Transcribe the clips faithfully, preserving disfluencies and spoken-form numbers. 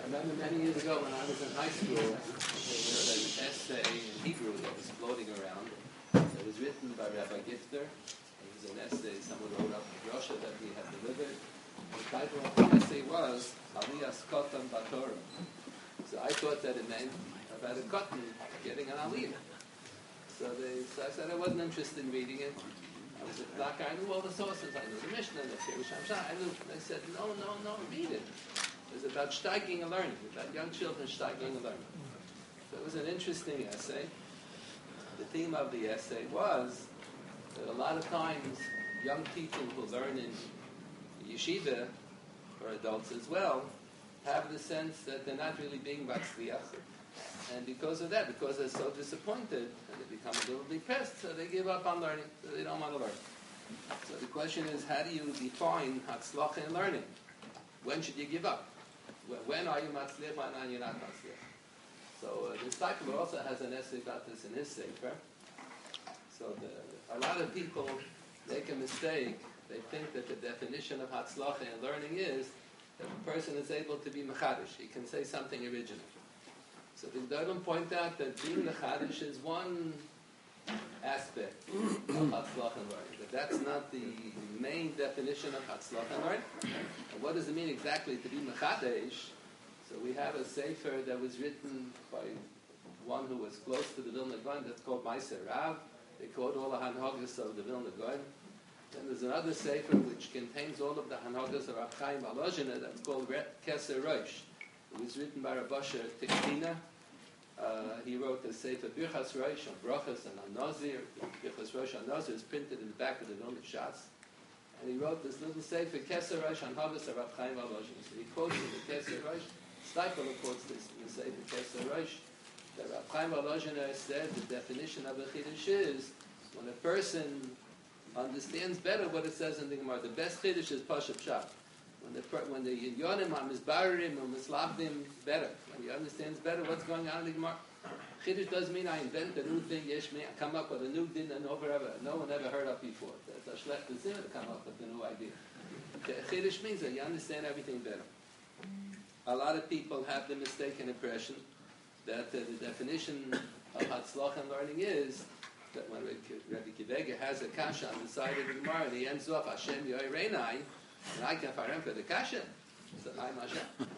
remember many years ago when I was in high school, there was an essay in Hebrew that was floating around. It was written by Rabbi Gifter. It was an essay someone wrote up in Russia that he had delivered. The title of the essay was Aliyas Kotan Batorah. So I thought that it meant about a cotton getting an aliyah. So, they, so I said I wasn't interested in reading it. I was a black guy. I knew all the sources. I knew the Mishnah, the Pirush Hamshah. I knew. They said, no, no, no, read it. It was about steiging and learning, about young children steiging and learning. So it was an interesting essay. The theme of the essay was that a lot of times young people who learn in yeshiva, or adults as well, have the sense that they're not really being matzliach. And because of that, because they're so disappointed, and they become a little depressed, so they give up on learning, so they don't want to learn. So the question is, how do you define hatzlacha in learning? When should you give up? When are you matzliach, when are you not matzliach? So uh, the Steipler also has an essay about this in his sefer. So the, a lot of people make a mistake. They think that the definition of hatzlacha in learning is that a person is able to be mechadish. He can say something original. So the Gedolim point out that being mechadish is one aspect of hatzlacha in learning. But that's not the main definition of hatzlacha in learning. And what does it mean exactly to be mechadish? So we have a sefer that was written by one who was close to the Vilna Gaon that's called Meiser Rav. They quote all the hanhagas of the Vilna Gaon. Then there's another sefer which contains all of the hanhagas of Rav Chaim Volozhiner that's called Keser Rosh. It was written by Rav Asher Tiktina. Uh, he wrote the sefer Birchas Rosh on Brachas and on Nazir. Birchas Rosh on Nazir is printed in the back of the Vilna Shas. And he wrote this little sefer Keser Rosh on Hagas of Rav Chaim Volozhiner. So he quotes the Keser Rosh. Steipler quotes this in the sefer Keser Rosh. That Rav Chaim Volozhiner said the definition of a chiddush is when a person understands better what it says in the Gemara. The best chiddush is Pashup Pshat. When the when the Yonim are misbarim or mislabdim better, when he understands better what's going on in the Gemara. Chiddush doesn't mean I invent a new thing. Yesh me, I come up with a new din that no one ever, no one ever heard of before. That's a shlecht zimmer to come up with a new idea. Chiddush means that you understand everything better. A lot of people have the mistaken impression that uh, the definition of hatzlacha in learning is that when Rabbi Kivega has a kasha on the side of the Gemara and he ends off Hashem Yoireinai, and I can fire him for the kasha. So I'm Hashem.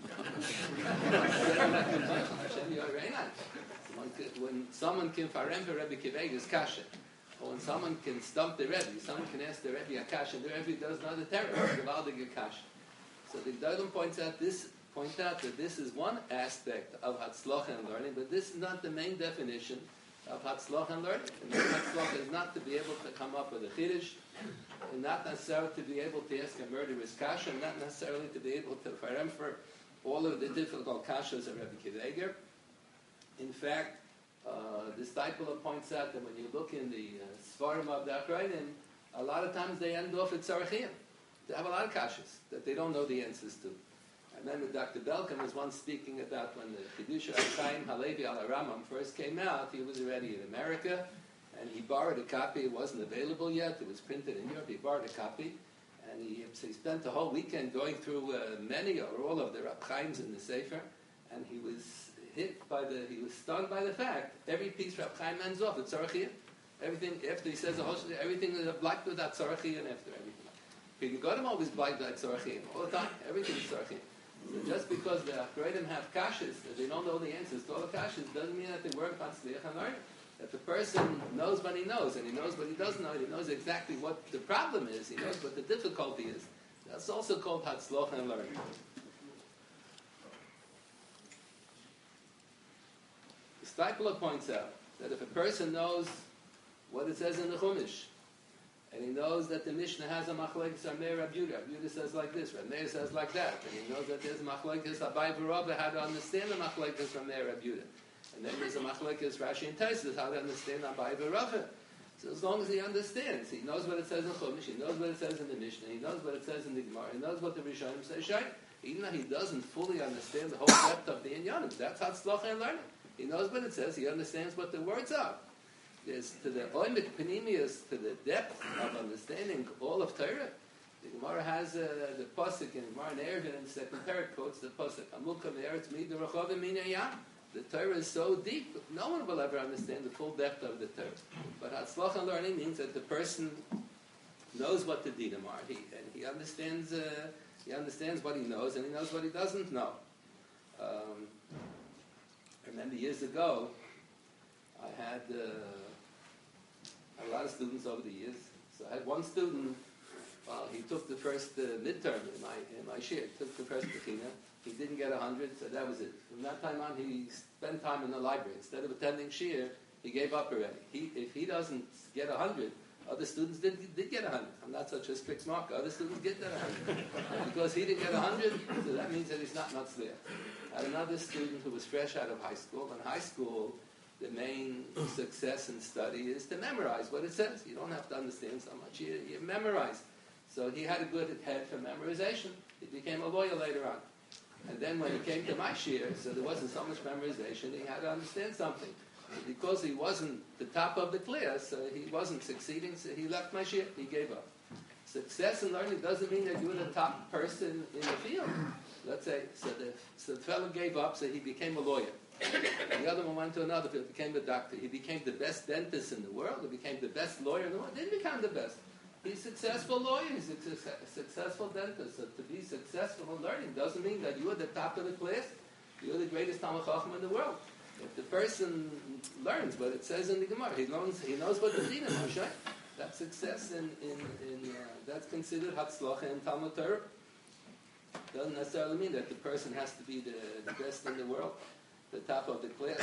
Hashem Yoireinai. When someone can fire him for Rabbi Kivega's kasha, or when someone can stump the Rebbe, someone can ask the Rebbe a kasha, and the Rebbe does not a terror, the Valdig kasha. So the Gedolim points out this. Point out that this is one aspect of hatzlacha and learning, but this is not the main definition of hatzlacha and learning. And hatzlacha is not to be able to come up with a chiddush, and not necessarily to be able to ask a murderous kasha, and not necessarily to be able to farem for all of the difficult kashas of Rebbe Kiveger. In fact, uh, the Steipler points out that when you look in the uh, Sfarim of the Achrayim, a lot of times they end off at Tzarechim. They have a lot of kashas that they don't know the answers to. I remember Doctor Belkin was once speaking about when the Chiddush Chaim Halevi al Rambam first came out. He was already in America, and he borrowed a copy. It wasn't available yet. It was printed in Europe. He borrowed a copy, and he, so he spent the whole weekend going through uh, many or all of the Rab Chaims in the Sefer, and he was hit by the, he was stunned by the fact every piece Rab Chaim ends off at Tzarechiyah. Everything, after he says the whole, everything is black with that Tzarechiyah and after everything. He got him always black with that Tzarechiyah all the time. Everything is Tzarechiyah. So just because the Acharonim have kashas, that they don't know the answers to all the kashas, doesn't mean that they work on tzliach and learning. That the person knows what he knows, and he knows what he doesn't know, and he knows exactly what the problem is, he knows what the difficulty is. That's also called hatzlacha and learning. The Steipler points out that if a person knows what it says in the Chumash, and he knows that the Mishnah has a machlekes Rameir Rab Yehuda. Rab Yehuda says like this, Rameir says like that. And he knows that there's a machlekes Abai Barabba, how to understand the machlekes Rameir Rab Yehuda. And then there's a machlekes Rashi and Taisus, how to understand Abai Barabba. So as long as he understands, he knows what it says in Chumash, he knows what it says in the Mishnah, he knows what it says in the Gemara, he knows what the Rishonim say, Shai. Even though he doesn't fully understand the whole depth of the Inyanim, that's hatzlacha and learning. He knows what it says, he understands what the words are. There's to the oimik panemius, to the depth of understanding all of Torah, The Gemara has uh, the pasuk in Gemara in Eruvin, and the second parak quotes the pasuk. Amulka me'eretz mida rachavim min hayam. The Torah is so deep, no one will ever understand the full depth of the Torah. But Hatzlacha learning means that the person knows what the dinim are, he, and he understands. Uh, he understands what he knows, and he knows what he doesn't know. Um, I remember years ago, I had uh, a lot of students over the years. So I had one student. Well, he took the first uh, midterm in my in my shir. Took the first bechina. He didn't get a hundred, so that was it. From that time on, he spent time in the library. Instead of attending shir, he gave up already. He, if he doesn't get a hundred, other students did, did get a hundred. I'm not such a strict marker. Other students get that a hundred. Because he didn't get a hundred, so that means that he's not nuts there. I had another student who was fresh out of high school. In high school, the main success in study is to memorize what it says. You don't have to understand so much. You, you memorize. So he had a good head for memorization. He became a lawyer later on. And then when he came to my shir, so there wasn't so much memorization, he had to understand something. And because he wasn't the top of the class, so he wasn't succeeding, so he left my shir, he gave up. Success in learning doesn't mean that you're the top person in the field. Let's say, so the, so the fellow gave up, so he became a lawyer. And the other one went to another field, became a doctor. He became the best dentist in the world, he became the best lawyer in the world. Didn't become the best. He's a successful lawyer, he's a su- successful dentist. So to be successful in learning doesn't mean that you're the top of the class, you're the greatest Talmid Chacham in the world. If the person learns what it says in the Gemara, he knows, he knows what the dinim are, right? That's success in, in, in uh, that's considered Hatzlacha in Talmud Torah. Doesn't necessarily mean that the person has to be the, the best in the world, the top of the class.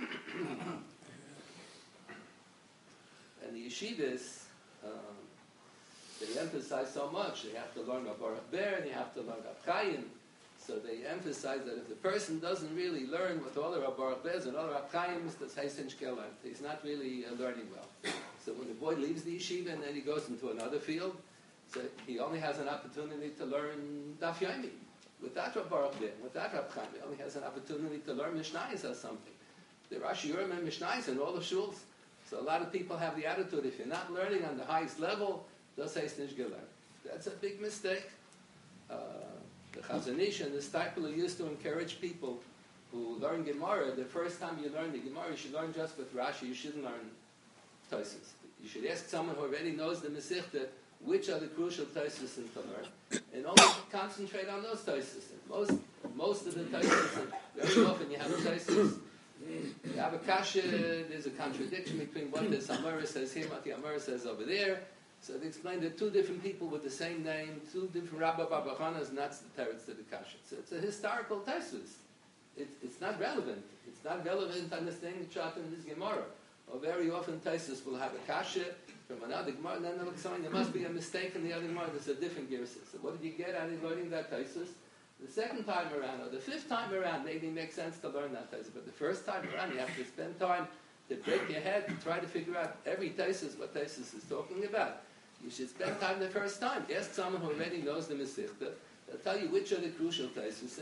And the yeshivas, um, they emphasize so much. They have to learn about Baruch Ber, and they have to learn about Chaim. So they emphasize that if the person doesn't really learn with all the Baruch Bers and all the Chaims, that's Heisin Shkelan. He's not really uh, learning well. So when the boy leaves the yeshiva and then he goes into another field, so he only has an opportunity to learn Daf Yomi. With that Baruch Ber, with that Chaim, he only has an opportunity to learn Mishnayos or something. There are Shiurim and Mishnayos in all the shuls. So a lot of people have the attitude, if you're not learning on the highest level, das heißt nicht gelernt. That's a big mistake. Uh, the Chazon Ish and the Steipler used to encourage people who learn Gemara. The first time you learn the Gemara, you should learn just with Rashi. You shouldn't learn Tosfos. You should ask someone who already knows the Masechta which are the crucial Tosfos to learn, and only concentrate on those Tosfos. Most most of the Tosfos, very often you have Tosfos. You have a kasha. There's a contradiction between what the Samara says here, what the Amara says over there. So they explain that two different people with the same name, two different Rabba Babachanas, and that's the teretz to the kasha. So it's a historical Tosfos. It, it's not relevant. It's not relevant to understanding the Pshat in this Gemara. Or very often Tosfos will have a kasha from another Gemara, and then they'll explain there must be a mistake in the other Gemara. There's a different Gersa. So what did you get out of learning that Tosfos? The second time around, or the fifth time around, maybe it makes sense to learn that Tosfos. But the first time around, you have to spend time to break your head and try to figure out every Tosfos what Tosfos is talking about. You should spend time the first time. Ask someone who already knows the Masechta. They'll tell you which are the crucial Tosfos.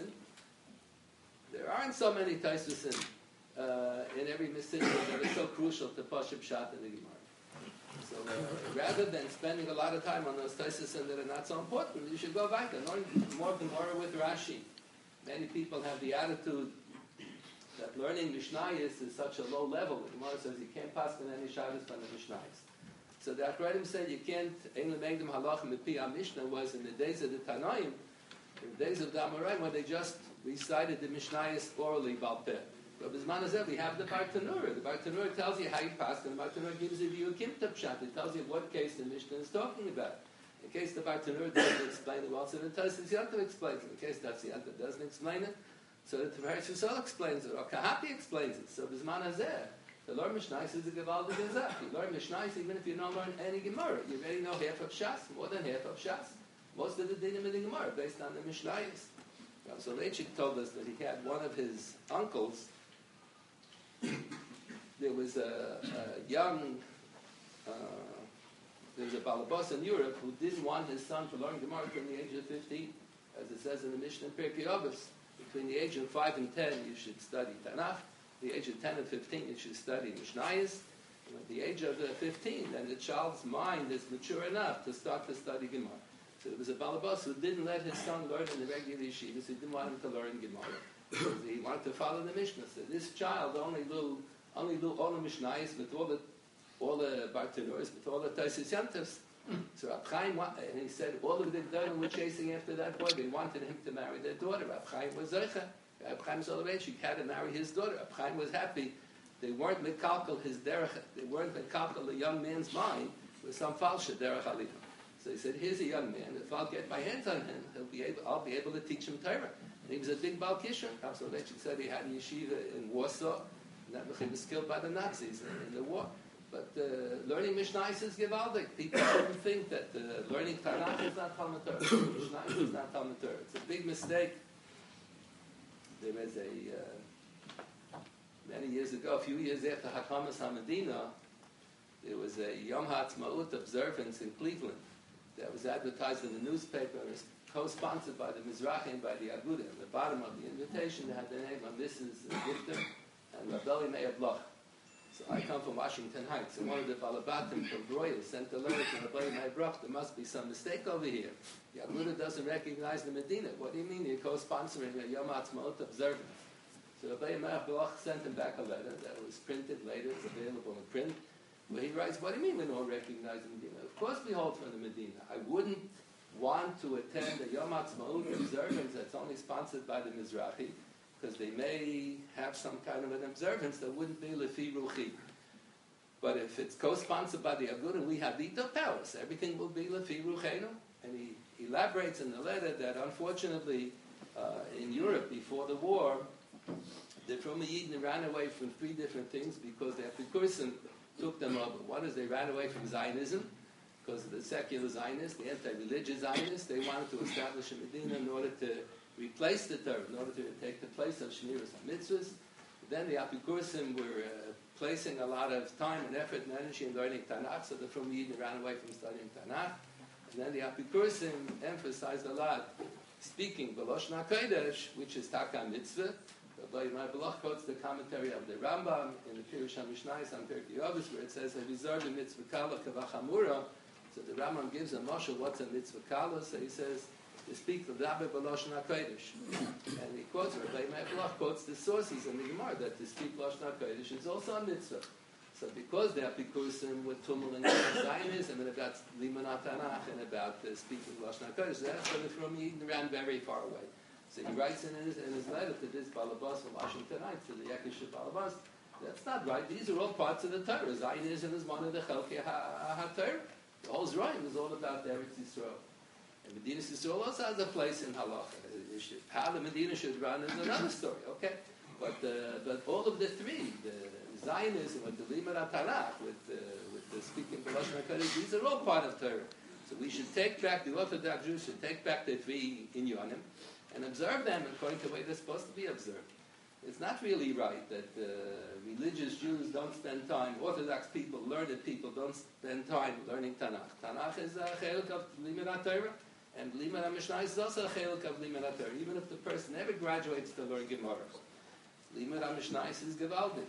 There aren't so many Tosfos in, uh, in every Masechta that are so crucial to Pashup Pshat in the Gemara. So uh, rather than spending a lot of time on those Tosfos that are not so important, you should go back and learn more Gemara with Rashi. Many people have the attitude that learning Mishnayos is such a low level. The Gemara says you can't pass on any Shabbos from the Mishnayos. So the Acharonim said you can't, Ein Lemegdim Halachim Epi Mishnah was in the days of the Tanaim, in the days of the Amoraim, when they just recited the Mishnayos orally, Baal Peh. But Bisman Hazeh, we have the Bartanura. The Bartanura tells you how you pass, and the Bartanura gives you a Kimta Pshat. It tells you what case the Mishnah is talking about. In case the Bartanura doesn't explain it well, so the Tosfos Yontif explains it. In case that's Yontif doesn't explain it, so the Tiferes Yisrael explains it, or Kahati explains it. So Bisman Hazeh, to learn Mishnayos is a Gevaldig Gezach. You learn Mishnayos even if you don't learn any Gemara. You already know half of Shas, more than half of Shas. Most of the dinim in the Gemara based on the Mishnayos. So Leitchik told us that he had one of his uncles. There was a, a young, uh, there was a Balabas in Europe who didn't want his son to learn Gemara from the age of fifteen. As it says in the Mishnah in Pirkei Avos, between the age of five and ten you should study Tanakh. The age of ten and fifteen, you should study Mishnayos. And at the age of uh, fifteen, then the child's mind is mature enough to start to study Gemara. So there was a balabas who didn't let his son learn in the regular yeshivas. He didn't want him to learn Gemara. He wanted to follow the Mishnah. So this child only knew, only knew all the Mishnayos with all the, all the Bartanurs, with all the Taisis Yantivs. So Rab Chaim, and he said, all of the Gedolim were chasing after that boy. They wanted him to marry their daughter. Rab Chaim was Zeicha. Rab Chaim Zolevich, he had to marry his daughter. Rab Chaim was happy. They weren't mekalkel his derech. They weren't mekalkel the young man's mind with some falsha derech aliyah. So he said, here's a young man. If I'll get my hands on him, he'll be able, I'll be able to teach him Torah. And he was a big Baal Kishon. Rab Zolevich said he had a yeshiva in Warsaw, and that he was killed by the Nazis in, in the war. But uh, learning Mishnayos is gewaldig. People shouldn't think that uh, learning Tanakh is not Talmud Torah. Mishnayos is not Talmud Torah. It's a big mistake. There was a, uh, many years ago, a few years after Hakamas HaMedina, there was a Yom HaAtzmaut observance in Cleveland that was advertised in the newspaper and was co-sponsored by the Mizrahi and by the Aguda. At the bottom of the invitation, they had the name of Missus Gifter and Rabbi Meir Bloch. So I come from Washington Heights, and one of the Balabatim from Broyle sent a letter to Rabbi Meir Bloch. There must be some mistake over here. The Aguda doesn't recognize the Medina. What do you mean you're co-sponsoring a Yom HaAtzmaut observance? So Rabbi Meir Bloch sent him back a letter that was printed later. It's available in print, where he writes, what do you mean we don't recognize the Medina? Of course we hold from the Medina. I wouldn't want to attend a Yom HaAtzmaut observance that's only sponsored by the Mizrahi, because they may have some kind of an observance that wouldn't be Lefi Ruchi. But if it's co-sponsored by the Aguda, we have veto powers. Everything will be Lefi Ruchenu. And he elaborates in the letter that unfortunately uh, in Europe before the war, the Fruma Yidden ran away from three different things because the Epicurus took them over. One is they ran away from Zionism, because of the secular Zionists, the anti-religious Zionists. They wanted to establish a Medina in order to replace the Torah, in order to take the place of Shmiras HaMitzvahs. Then the Apikurim were uh, placing a lot of time and effort and energy in learning Tanakh, so the Fruma Yidden ran away from studying Tanakh. And then the Apikurim emphasized a lot speaking B'Lashon HaKodesh, which is Taka Mitzvah. Rabbi Meir Bloch quotes the commentary of the Rambam in the Pirush HaMishnayos on Pirkei Avos, where it says, "Avizar the mitzvah kala kavachamura." So the Rambam gives a mashal, what's a mitzvah kala? So he says, to speak the Dabbe B'Lashon HaKodesh. And he quotes, Rabbi Meir Bloch quotes the sources in the Gemara that to speak Lashon HaKodesh is also a mitzvah. So because the Apikurim were tumult about Zionism and about Limanat Tanakh and about uh, speaking Lashon HaKodesh, that's when the Fruma Yidden ran very far away. So he writes in his, in his letter to this Balabas from Washington Heights, to the Yekish Balabas, that's not right. These are all parts of the Torah. Zionism is one of the Chelkei HaTorah. The whole Zerayim is all about the Eretz Yisrael. And Medina Yisrael also has a place in Halacha. How the Medina should run is another story, okay? But uh, but all of the three, the Zionism, with the Limud HaTanakh, with, uh, with the speaking of Lashon HaKodesh, these are all part of Torah. So we should take back, the Orthodox Jews should take back the three inyanim and observe them according to the way they're supposed to be observed. It's not really right that uh, religious Jews don't spend time, Orthodox people, learned people don't spend time learning Tanakh. Tanakh is a chelik of Limud HaTorah, and Limud HaMishnah is also a chelik of Limud HaTorah, even if the person never graduates to learn Gemara. Limud HaMishnah is Gevaldik.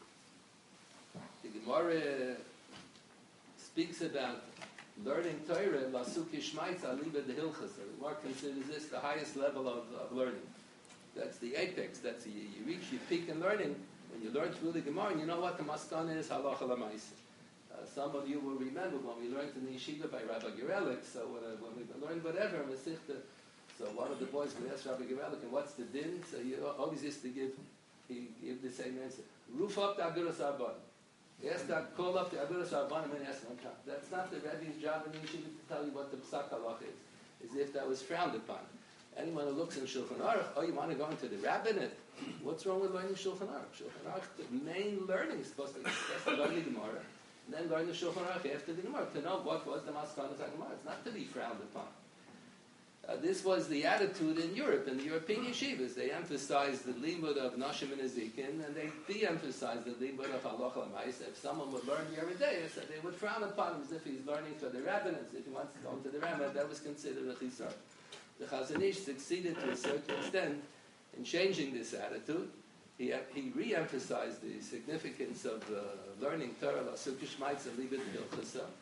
The Gemara speaks about learning Torah, Lasuki Shmaitza, Liba de Hilchas. The Gemara considers this the highest level of, of learning. That's the apex. That's the, you reach your peak in learning when you learn through the Gemara. And you know what the maskana is? Halacha l'maisa. Uh, some of you will remember when we learned in the yeshiva by Rabbi Gerelik. So when, uh, when we learned whatever, Mesichta, so one of the boys would ask Rabbi Gerelik, and what's the din? So he always used to give, he gave the same answer. Roof up the Agudas Rabban. He asked that, call up the Agudas Rabban and ask him. That's not the Rebbe's job in the yeshiva to tell you what the Psak Halach is. As if that was frowned upon. Anyone who looks in Shulchan Aruch, oh, you want to go into the rabbinate? What's wrong with learning Shulchan Aruch? Shulchan Aruch, the main learning is supposed to be to learn the Gemara, and then learn the Shulchan Aruch after the Gemara, to know what was the Maskanas HaGemara. It's not to be frowned upon. Uh, this was the attitude in Europe, in the European yeshivas. They emphasized the limud of Nashim and Ezekin, and they de-emphasized the limud of Halacha l'maisa. If someone would learn Yeridei, so they would frown upon him as if he's learning for the rabbinates. If he wants to go into the rabbinate, that was considered a chisar. The Chazon Ish succeeded to a certain extent in changing this attitude. He, he re-emphasized the significance of uh, learning Torah, L'asuk Shmaitza, Libet Hilchasa.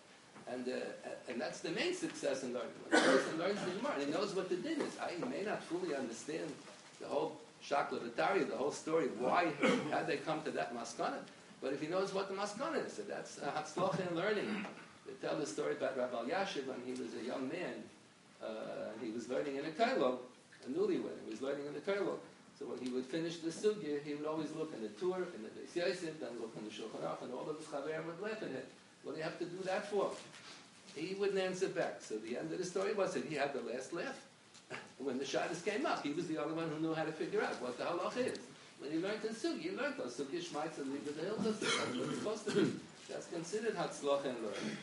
And, uh, and that's the main success in learning. When a person learns the Gemara, and he knows what the din is. I, he may not fully understand the whole Shakla V'Tarya, the whole story of why, how they come to that maskana. But if he knows what the maskana is, so that's uh, Hatzlocha in learning. They tell the story about Rabbi Yashiv when he was a young man. Uh, he was learning in a kollel, a newlywed. He was learning in the kollel. So when he would finish the sugya, he would always look in the Tur, in the Beis Yosef, then look in the Shulchan Aruch, and all of his chaverim would laugh at him. What do you have to do that for? He wouldn't answer back. So the end of the story was that he had the last laugh. When the shabbos came up, he was the only one who knew how to figure out what the halach is. When he learned in sugya, he learned those sugya shmaitz and leave the hilchos. That's what it's supposed to be. That's considered hatzlocha in learning.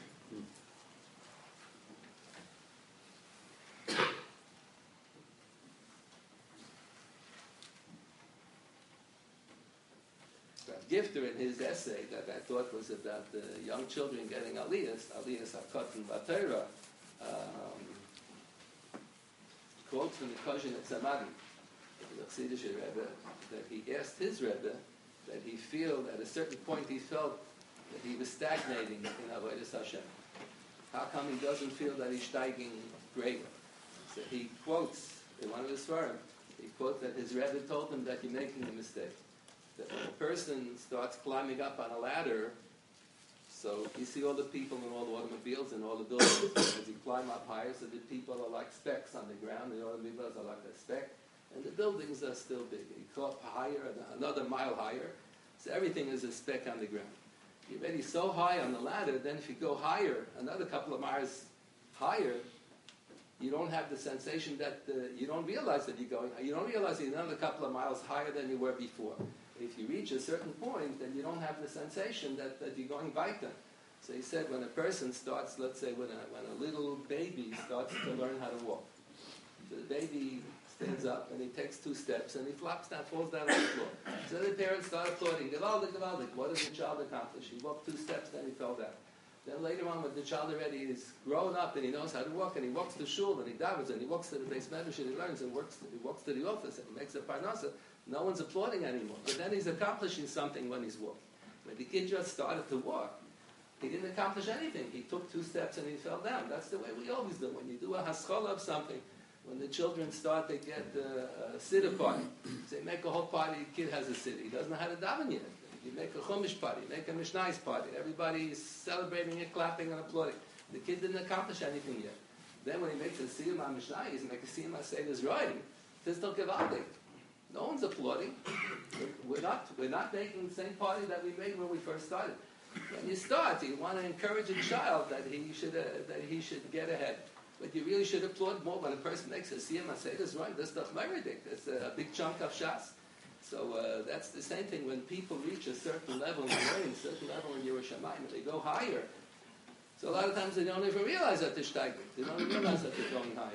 Gifter in his essay that I thought was about the young children getting aliyas, aliyas hakotan b'Torah, um, quotes from the Kozhin at Samari, the Chassidish Rebbe, that he asked his Rebbe that he feel, at a certain point he felt that he was stagnating in Avodas Hashem. How come he doesn't feel that he's steiging greater? So he quotes, in one of his Svarim, he quotes that his Rebbe told him that you're making a mistake. That when a person starts climbing up on a ladder, so you see all the people in all the automobiles and all the buildings, as you climb up higher, so the people are like specks on the ground, the automobiles are like a speck, and the buildings are still big. You go up higher, another mile higher, so everything is a speck on the ground. You're already so high on the ladder, then if you go higher, another couple of miles higher, you don't have the sensation that, uh, you don't realize that you're going, you don't realize that you're another couple of miles higher than you were before. If you reach a certain point, then you don't have the sensation that, that you're going weiter. So he said when a person starts, let's say when a, when a little baby starts to learn how to walk, so the baby stands up and he takes two steps and he flops down, falls down on the floor. So the parents start applauding, Gewaldig, Gewaldig. What does the child accomplish? He walked two steps, then he fell down. Then later on, when the child already is grown up and he knows how to walk, and he walks to shul and he davens and he walks to the base medrash and he learns and works, he walks to the office and he makes a parnasa, no one's applauding anymore. But then he's accomplishing something when he's walking. When the kid just started to walk, he didn't accomplish anything. He took two steps and he fell down. That's the way we always do. When you do a haskalah of something, when the children start, they get a, a siddur party. So you make a whole party, the kid has a siddur. He doesn't know how to daven yet. You make a chumash party, you make a mishnayos party. Everybody's celebrating and clapping and applauding. The kid didn't accomplish anything yet. Then when he makes a siyum on mishnayos, he makes a siyum on seder's writing, says don't give up. No one's applauding. We're not, we're not making the same party that we made when we first started. When you start, you want to encourage a child that he should, uh, that he should get ahead. But you really should applaud more when a person makes a siyum on seder's writing. That's not meridik. That's a big chunk of shas. So uh, that's the same thing when people reach a certain level in learning, a certain level in Yerushalayim, they go higher. So a lot of times they don't even realize that they're steiging. They don't even realize that they're going higher.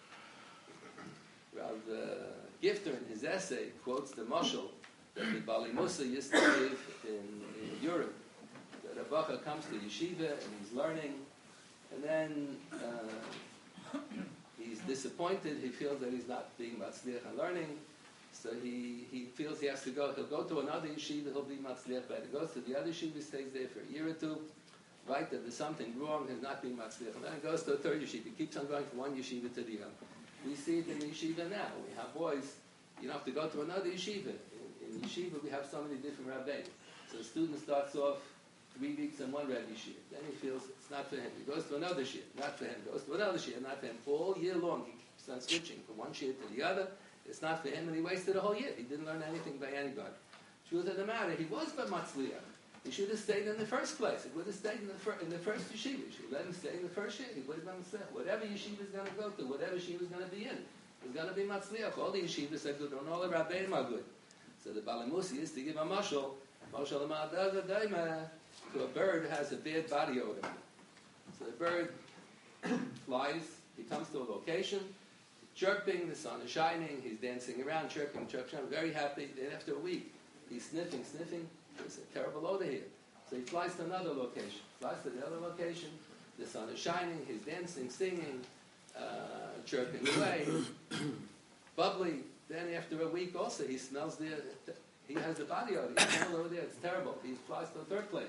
Rav uh, Gifter in his essay quotes the mashal that the Bali Musa used to give in, in Europe. That a bacha comes to yeshiva and he's learning, and then uh, he's disappointed. He feels that he's not being matzliach and learning. So he, he feels he has to go. He'll go to another yeshiva. He'll be matzliach. But he goes to the other yeshiva, stays there for a year or two. Right, that there's something wrong. He's not being matzliach. And then he goes to a third yeshiva. He keeps on going from one yeshiva to the other. We see it in yeshiva now. We have boys. You don't have to go to another yeshiva. In, in yeshiva, we have so many different rabbis. So the student starts off three weeks in one rabbi yeshiva. Then he feels it's not for him. He goes to another yeshiva, not for him. Goes to another yeshiva, not for him. All year long, he keeps on switching from one yeshiva to the other. It's not for him, and he wasted a whole year. He didn't learn anything by anybody. Truth of the matter, he was by matzliach. He should have stayed in the first place. He would have stayed in the, fir- in the first yeshiva. He should let him stay in the first yeshiva. He would have done the same. Whatever yeshiva is going to go to, whatever yeshiva is going to be in, he's going to be matzliach. All the yeshivas are good, and all the rabbeim are good. So the Bali Musa used to give a mashal, mashal to a bird has a bad body odor. So the bird flies, he comes to a location, chirping, the sun is shining, he's dancing around, chirping, chirping, very happy. Then after a week, he's sniffing, sniffing, there's a terrible odor here. So he flies to another location, flies to the other location, the sun is shining, he's dancing, singing, uh, chirping away, bubbly. Then after a week also, he smells the, he has the body odor, he smells over there, it's terrible. He flies to a third place.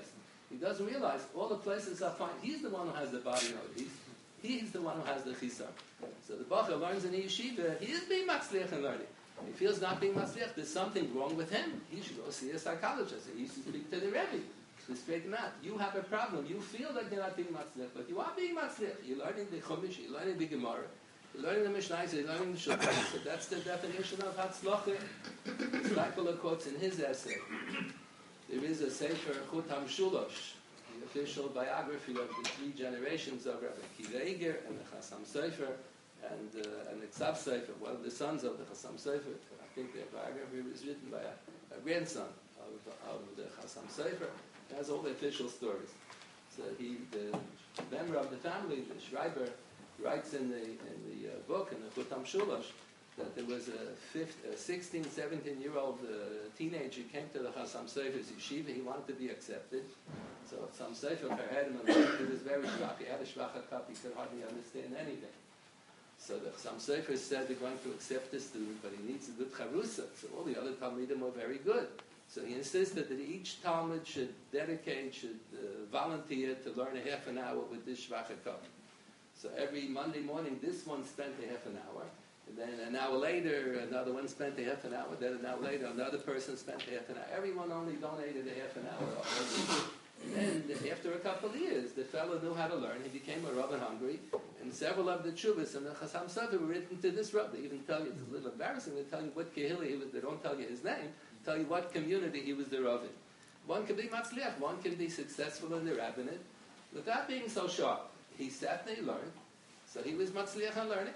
He doesn't realize all the places are fine. He's the one who has the body notice. He's the one who has the chisar. So the bacher learns in the yeshiva, he is being matzliach in learning. He feels not being matzliach, there's something wrong with him. He should go see a psychologist. He used to speak to the Rebbe to straighten out. You have a problem. You feel like you're not being matzliach, but you are being matzliach. You're learning the Chumash, you're learning the Gemara, you're learning the Mishnah, you're learning the Shulchan. So that's the definition of Hatzlacha. Steipler quotes in his essay. There is a Sefer Chutam Shulosh, the official biography of the three generations of Rabbi Akiva Eiger and the Chassam Sofer and uh, and the Ktsav Sofer, one of the sons of the Chassam Sofer. I think their biography was written by a, a grandson of, of the Chassam Sofer. It has all the official stories. So he, the member of the family, the Schreiber, writes in the in the uh, book in the Chutam Shulosh that there was a, fifth, a sixteen, seventeen-year-old uh, teenager who came to the Chassam Sofer's yeshiva. He wanted to be accepted. So Chassam Sofer heard him and he was very schwach. He had a schwacher cup. He could hardly understand anything. So the Chassam Sofer said they're going to accept the student, but he needs a good charusa. So all the other Talmidim were very good. So he insisted that each Talmud should dedicate, should uh, volunteer to learn a half an hour with this schwacher cup. So every Monday morning, this one spent a half an hour. And then an hour later, another one spent a half an hour. Then an hour later, another person spent a half an hour. Everyone only donated a half an hour. And then, after a couple of years, the fellow knew how to learn. He became a Rabbi hungry. And several of the Chuvas and the Chassam Sofer were written to this Rabbi. They even tell you, it's a little embarrassing, they tell you what Kehillah he was. They don't tell you his name. Tell you what community he was the Rav in. One can be Matzliach. One can be successful in the rabbinate without being so sharp. He sat and he learned. So he was Matzliach on learning.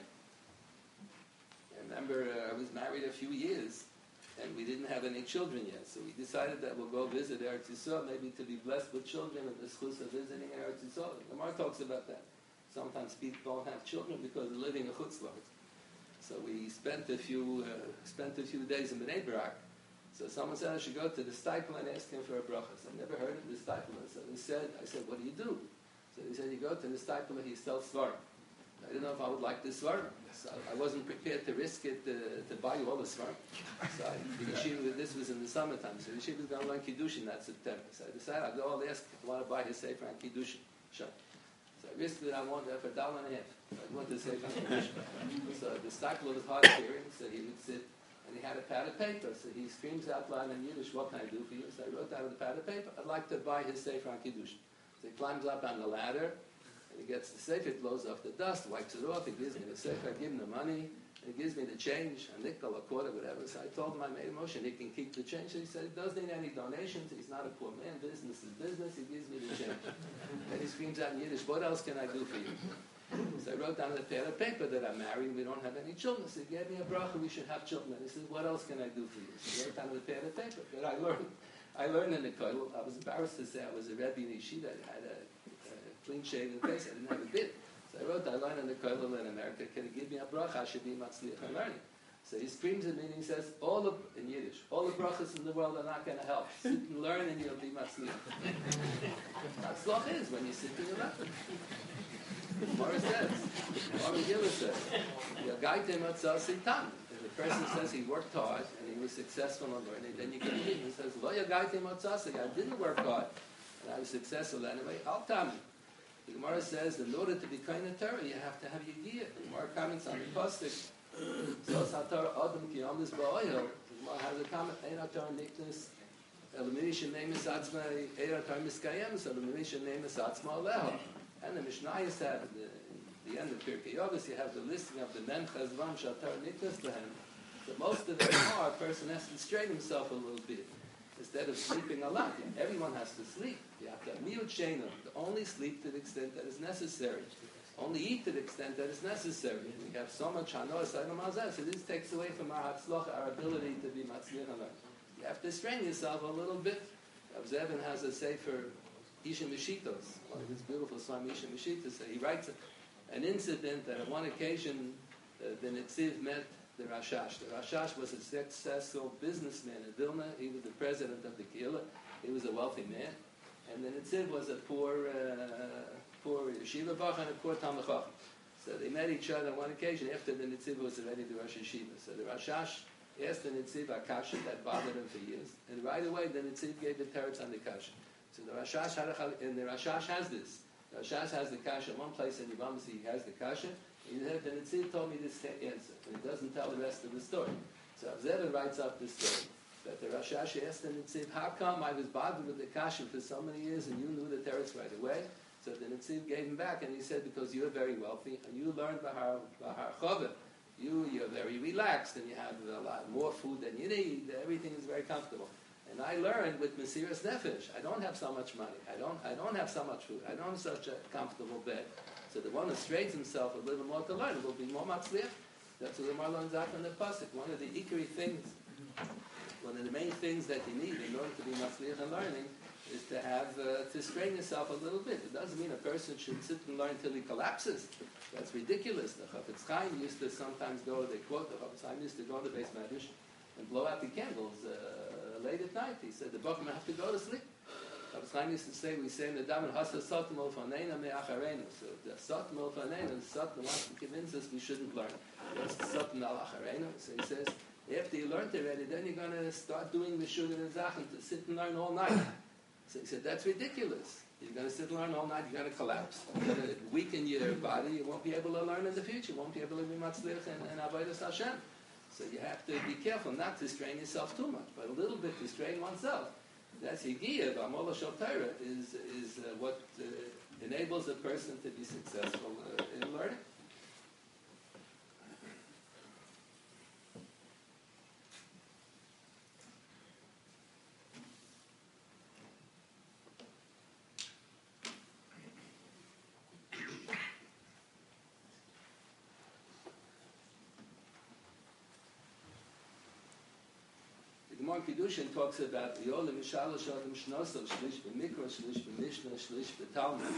I remember uh, I was married a few years, and we didn't have any children yet. So we decided that we'll go visit Eretz Yisrael, maybe to be blessed with children and the schus of visiting Eretz Yisrael. The Gemara talks about that. Sometimes people don't have children because they're living in Chutz La'aretz. So we spent a few uh, spent a few days in Bnei Brak. So someone said I should go to the Steipler and ask him for a bracha. So I never heard of the Steipler. So he said, I said, what do you do? So he said, you go to the Steipler, he sells svarim. I didn't know if I would like the svarim. So I wasn't prepared to risk it uh, to buy you all the svarim. So I, the yeshiva, this was in the summertime, so the yeshiva was going to learn Kiddushin that September. So I decided I'll go, I'll ask if I want to buy his sefer on Kiddushin. Sure. So I risked it, I wanted for a dollar and a half. I wanted to sefer on Kiddushin. So the Steipler was hard of hearing, so he would sit, and he had a pad of paper. So he screams out loud in Yiddish, what can I do for you? So I wrote down on the pad of paper, I'd like to buy his sefer on Kiddushin. So he climbs up on the ladder, and he gets the sefer, blows off the dust, wipes it off, he gives me the sefer, I give him the money, and he gives me the change, a nickel, a quarter, whatever. So I told him I made a motion, he can keep the change. So he said he doesn't need any donations, he's not a poor man, business is business, he gives me the change. Then he screams out in Yiddish, what else can I do for you? So I wrote down on a pad of paper that I'm married, we don't have any children. So he gave me a bracha, we should have children. And he said, what else can I do for you? So I wrote down on a pad of paper that I learned. I learned in the kollel. I was embarrassed to say I was a Rebbe in Yeshiva. I had a clean-shaven face. I didn't have a bit. So I wrote, I learned in the kollel in America, can you give me a bracha? I should be matzliach in learning. So he screams at me and he says, all the, in Yiddish, all the brachas in the world are not going to help. Sit and learn and you'll be matzliach. Matzliach is when you sit and you learn. Gemara says, Gemara Gila says, Yagaite matzah sitan. If a person says he worked hard and he was successful in learning, then you can read him. He says, Lo yagaite matzah, I didn't work hard and I was successful anyway. I'll tell you. The Gemara says, in order to be kind of Torah, you have to have your gear. The Gemara comments on the Pasuk. So Satar Adam ki Amnis Ba'oil. The Gemara has a comment, Ein Atar Niknas, Elimination Name is Atzma, Ein Atar Miskayem, so Elimination Name is Atzma Aleha. And the Mishnayos have, the, the end of Pirkei Avos, you have the listing of the Men Chazvan Shatar Niknas Lehem. So most of them are, a person has to straighten himself a little bit. Instead of sleeping a lot. Everyone has to sleep. You have to have miut sheina. Only sleep to the extent that is necessary. Only eat to the extent that is necessary. We have so much hanoah, so this takes away from our hatzlocha, our ability to be matzliach. You have to strain yourself a little bit. Rav Zevin has a sefer, Isha Mishitos, one of his beautiful songs, Isha Mishitos. He writes an incident that on one occasion uh, the Netziv met the Rashash. The Rashash was a successful businessman in Vilna. He was the president of the Kehillah. He was a wealthy man. And the Netziv was a poor, uh, poor yeshiva bach and a poor Talmid Chacham. So they met each other on one occasion after the Netziv was already the Rosh Yeshiva. So the Rashash asked the Netziv a kasha that bothered him for years. And right away the Netziv gave the teretz on the kasha. So the Rashash had a, and the Rashash has this. The Rashash has the kasha. One place in Yevamos he has the kasha. He said, the Netziv told me this answer, and it doesn't tell the rest of the story. So Avzeda writes up the story that the Rashash asked the Netziv, how come I was bothered with the kasha for so many years and you knew the teretz right away? So the Netziv gave him back, and he said, because you're very wealthy and you learned Bahar Bahar Chova. You you're very relaxed and you have a lot more food than you need. Everything is very comfortable. And I learned with Mesiras Nefesh, I don't have so much money. I don't I don't have so much food. I don't have such a comfortable bed. So the one who strains himself a little more to learn will be more matzliach. That's what the Gemara learns out from the pasuk. One of the ikri things, one of the main things that you need in order to be matzliach and learning is to have uh, to strain yourself a little bit. It doesn't mean a person should sit and learn until he collapses. That's ridiculous. The Chafetz Chaim used to sometimes go. They quote the Chafetz Chaim used to go to the Beis Medrash and blow out the candles uh, late at night. He said the Bachim have to go to sleep. Chafetz Chaim used to say, we say in the Daven Hasa Satan Olfaneina Me'acharenu. So the Satan Olfaneina, the Satan wants to convince us we shouldn't learn. That's the Satan Al Acharenu. So he says, after you learned already, then you're going to start doing the Shugad and Zachem to sit and learn all night. So he said, that's ridiculous. You're going to sit and learn all night, you're going to collapse. You're going to weaken your body, you won't be able to learn in the future, you won't be able to be matzliach and, and avodas Hashem. So you have to be careful not to strain yourself too much, but a little bit to strain oneself. That's Higiyah, B'Amola Shel Torah, is, is uh, what uh, enables a person to be successful uh, in learning. Gemara Kiddushin talks about the Olam Mishalosh Adam Shnosel Shlish B'Mikra Shlish B'Mishnah Shlish B'Talmud.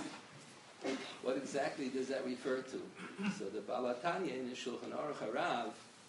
What exactly does that refer to? So the Baal HaTanya in the Shulchan Aruch Harav,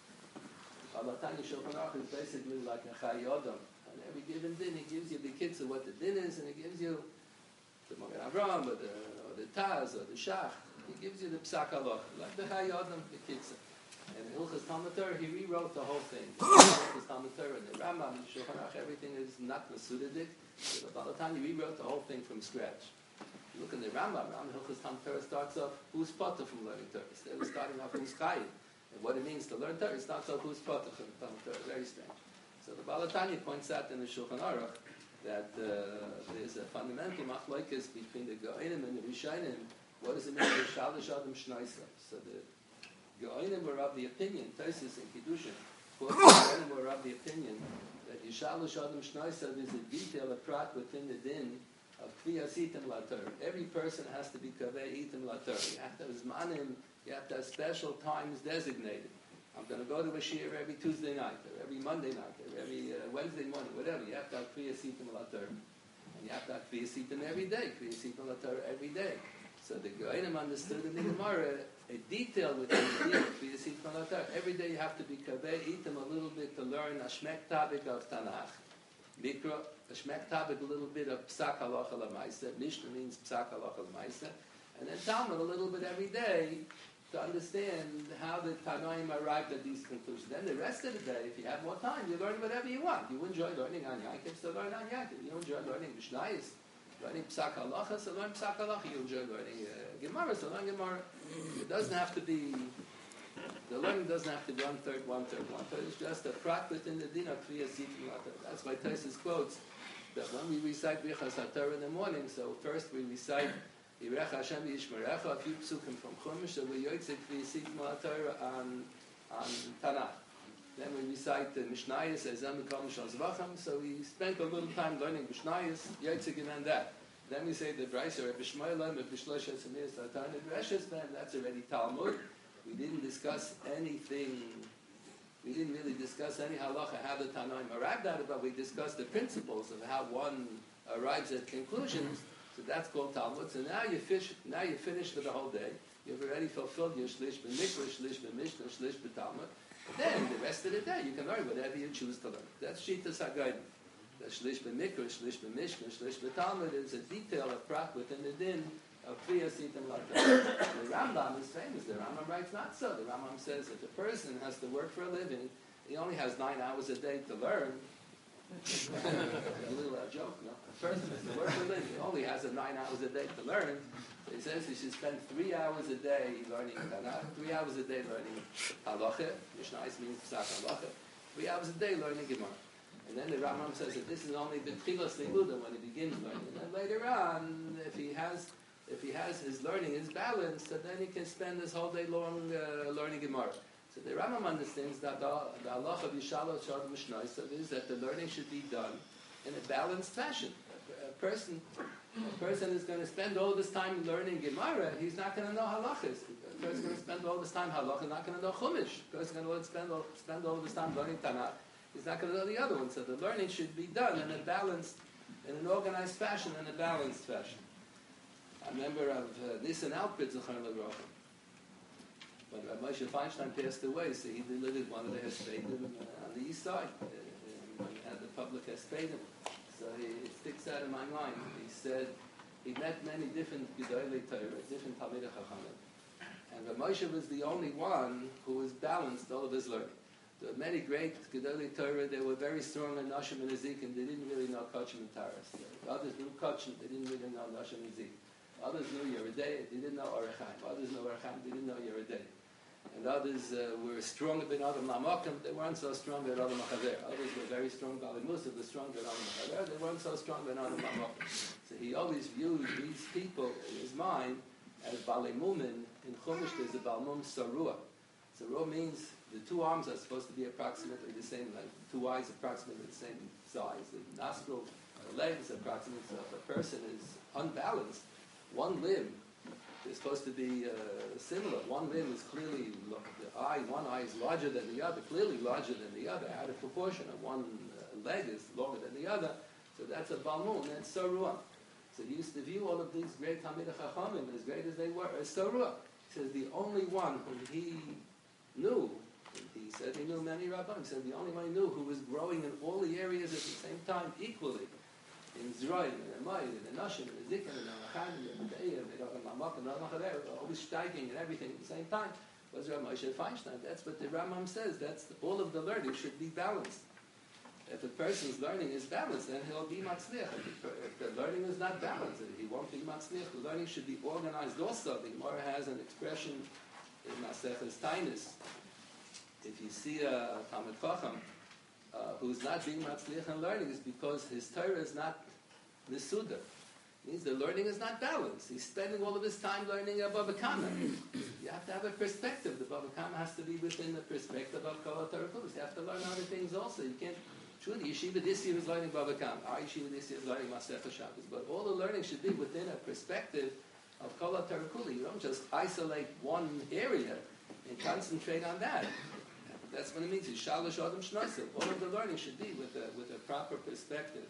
Baal HaTanya Shulchan Aruch is basically like a Chai Yodam. And every given din, he gives you the kids of what the din is, and he gives you the Magen Avraham or the, or the Taz or the Shach. He gives you the Psak Halacha, like the Chai Yodam, the kids. And in Hilchas Talmud Torah, he rewrote the whole thing. Hilchas Talmud Torah and the Rambam and the Shulchan Aruch, everything is not Masudadik. So the Baal HaTanya rewrote the whole thing from scratch. You look in the Rambam, Rambam Hilchas Talmud Torah starts off, who's potter from learning Torah? Instead of starting off, who's Chayim? And what it means to learn Torah, it starts off, who's potter from Talmud Torah. Very strange. So the Baal HaTanya points out in the Shulchan Aruch that uh, there's a fundamental machlokes between the Go'inim and the Rishonim. What does it mean to Shalosh Adam Shnoisa? So the Go'inim were of the opinion, Tosis and Kiddushin, Go'inim were of the opinion that Yishalosh Adam Shnoisa is a detail, a prat within the din of Kviyas Itim La Torah. Every person has to be Kaveh Itim La Torah. You have to have Zmanim, you have to have special times designated. I'm going to go to a shiur every Tuesday night, or every Monday night, or every uh, Wednesday morning, whatever. You have to have Kviyas Itim La Torah. And you have to have Kviyas Itim every day, Kviyas Itim La Torah every day. So the Go'inim understood in the Gemara a detail within the deal of Kviyas Itim La Torah. Every day you have to be Kaveh Itim a little bit to learn a Shmek Tabik of Tanakh. Mikra, a Shmek Tabik, a little bit of Psak Halacha L'Maisa. Mishnah means Psak Halacha L'Maisa. And then Talmud a little bit every day to understand how the Tanoim arrived at these conclusions. Then the rest of the day, if you have more time, you learn whatever you want. You enjoy learning on Yankiv, so learn on Yankiv. You enjoy learning Mishnayos, learning Psak Halacha, so learn Psak Halacha. You enjoy learning uh, Gemara, so learn Gemara. It doesn't have to be, the learning doesn't have to be one third, one third, one third. It's just a prat within the din of Kviyas Itim La Torah. That's why Tosis quotes that when we recite Birchas HaTorah in the morning, so first we recite Yirech Hashem Yishmerecha, a few psukim from Chumash, so we yotzei Kviyas Itim La Torah on, on Tanakh. Then we recite the Mishnayos, Ezem Mikol Mishal Zvachim, so we spent a little time learning Mishnayos, yotzei and that. Then we say the Brayso, Rebbe Shmuel, Rebbe Shlosh Etzemir, Satan, and Reshes, then that's already Talmud. We didn't discuss anything, we didn't really discuss any halacha, how the Tanoim arrived at it, but we discussed the principles of how one arrives at conclusions, so that's called Talmud. So now you fish, now you finished for the whole day, you've already fulfilled your Shlish B'Mikra, Shlish B'Mishnah, Shlish B'Talmud. Then the rest of the day you can learn whatever you choose to learn. That's Shitas HaGoyim. The Shlish B'Mikra, Shlish B'Mishnah, Shlish B'Talmud is a detail of prat within the din of Kviyas Itim La Torah. The Rambam is famous. The Rambam writes not so. The Rambam says if a person has to work for a living, he only has nine hours a day to learn. a, little, a a joke, no? A person has to work for a living. He only has a nine hours a day to learn. So he says he should spend three hours a day learning Tanakh, three hours a day learning Halacha. Mishnais means Psak Halacha. Three hours a day learning Gemara. And then the Rambam says that this is only the Tchilas Limuda when he begins learning. And then later on, if he has, if he has his learning is balanced, so then he can spend his whole day long uh, learning Gemara. So the Rambam understands that the, the halacha of Yishalot Shad Mishnaisav is that the learning should be done in a balanced fashion. A, a person, a person is going to spend all this time learning Gemara. He's not going to know halachas. A person is going to spend all this time halacha, not going to know Chumash. A person is going to spend all, spend all this time learning Tanakh. He's not going to know the other one. So the learning should be done in a balanced, in an organized fashion, in a balanced fashion. I'm a member of uh, Nissen Alpid Zechar L'Rocha. When Rabbi Moshe Feinstein passed away, so he delivered one of the Hespedim uh, on the east side, uh, when he had the public Hespedim. So he, it sticks out in my mind. He said he met many different Gedolei Torah, different Talmidei Chachamim. And Rabbi Moshe was the only one who was balanced all of his learning. There were many great Gedolei Torah. They were very strong in Nashim and Ezik, and they didn't really know Kachim and Taras. Others knew Kachim, they didn't really know Nashim and Ezik. Others knew Yeridei, they didn't know Orechaim. Others knew Orechaim, they didn't know Yeridei. And others uh, were stronger than Adam Lamokim, they weren't so strong than Adam Machaver. Others were very strong, Bali Musa, they were stronger than Adam Machaver, they weren't so strong than Adam Lamokim. So he always viewed these people in his mind as Bali Mumin. In Chumash there's a Balmum Sarua. Sarua means the two arms are supposed to be approximately the same length, the two eyes approximately the same size, the nostril, the legs approximately. So if a person is unbalanced, one limb is supposed to be uh, similar. One limb is clearly, the eye, one eye is larger than the other, clearly larger than the other, out of proportion. And one uh, leg is longer than the other. So that's a balmun, that's sarua. So he used to view all of these great Talmidei Chachamim, as great as they were, as sarua. He says the only one whom he knew, he said he knew many rabbis, he said the only one he knew who was growing in all the areas at the same time equally, in Zroim, in Amayim, in the Nashim, in the Zikin, in the Achayim, in the Deir, in the Mamak, in the Machaver, always striking and everything at the same time, was Rabbi Moshe Feinstein. That's what the Rambam says. That's the, all of the learning should be balanced. If a person's learning is balanced, then he'll be matzliach. If the, if the learning is not balanced, he won't be matzliach. The learning should be organized also. The Gemara has an expression in Maseches Tainis. If you see a Talmid Chacham uh, who's not being matzliach in learning, is because his Torah is not Nisuda. Means the learning is not balanced. He's spending all of his time learning a Bava Kama. You have to have a perspective. The Bava Kama has to be within the perspective of Kol HaTorah Kudos. You have to learn other things also. You can't. True, the yeshiva this year is learning Bava Kama. Our yeshiva this year is learning Masechah Shabbos. But all the learning should be within a perspective of Kol HaTorah Kudos. You don't just isolate one area and concentrate on that. That's what it means. Shalosh Adam Shnoisim. All of the learning should be with a with a proper perspective.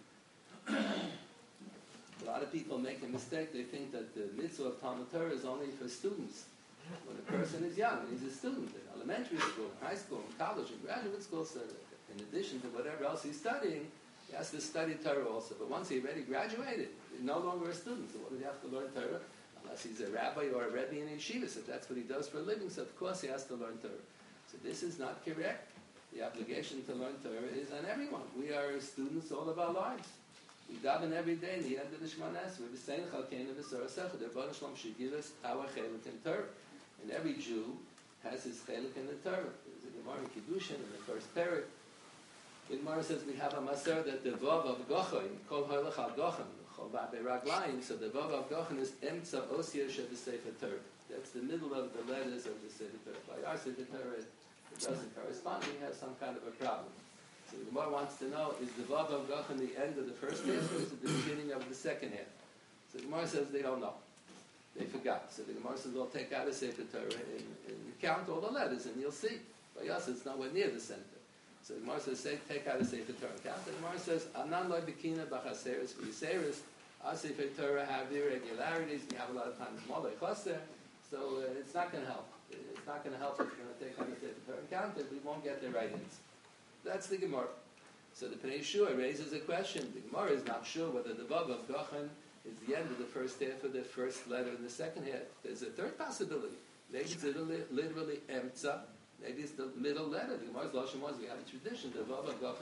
A lot of people make a mistake. They think that the mitzvah of Talmud Torah is only for students. When a person is young and he's a student in elementary school, high school, college, and graduate school, so in addition to whatever else he's studying, he has to study Torah also. But once he already graduated, he's no longer a student. So what does he have to learn Torah? Unless he's a rabbi or a rebbe in a yeshiva. So that's what he does for a living. So of course he has to learn Torah. So this is not correct. The obligation to learn Torah is on everyone. We are students all of our lives. We daven every day in the end of the Shemona Esrei. We're saying Chalkeinu v'Sorah the Rebbeinu Shalom should give us our chelik in Torah. And every Jew has his chelik in the Torah. There's a Gemara in Kiddushin in the first parak. The Gemara says we have a maser that the vav of Gochaim, kol hoylech al Gochem, chol ba'be raglayim. So the vav of Gochem is emtza osir shel Sefer Torah. That's the middle of the letters of the Sefer Torah. By our Sefer Torah, it doesn't correspond. We have some kind of a problem. So the Gemara wants to know, is the Vav of Gachan the end of the first half, or is it the beginning of the second half? So the Gemara says they don't know. They forgot. So the Gemara says, well, take out a Sefer Torah and, and count all the letters, and you'll see. By us, it's nowhere near the center. So the Gemara says, say, take out a Sefer Torah and count. The Gemara says, Anan loy b'kina b'chaseres v'yiseres. Our Sefer Torah have irregularities, and you have a lot of times molei chaser. So uh, it's not going to help. It's not going to help if you're going to take out a Sefer Torah and count it. We won't get the right answer. That's the Gemara. So the Pnei Shua raises a question. The Gemara is not sure whether the Vav of Gachan is the end of the first half or the first letter in the second half. There's a third possibility. Maybe it's literally, literally Emtza. Maybe it's the middle letter. The Gemara's Lashon was, we have a tradition. The Vav of Gachan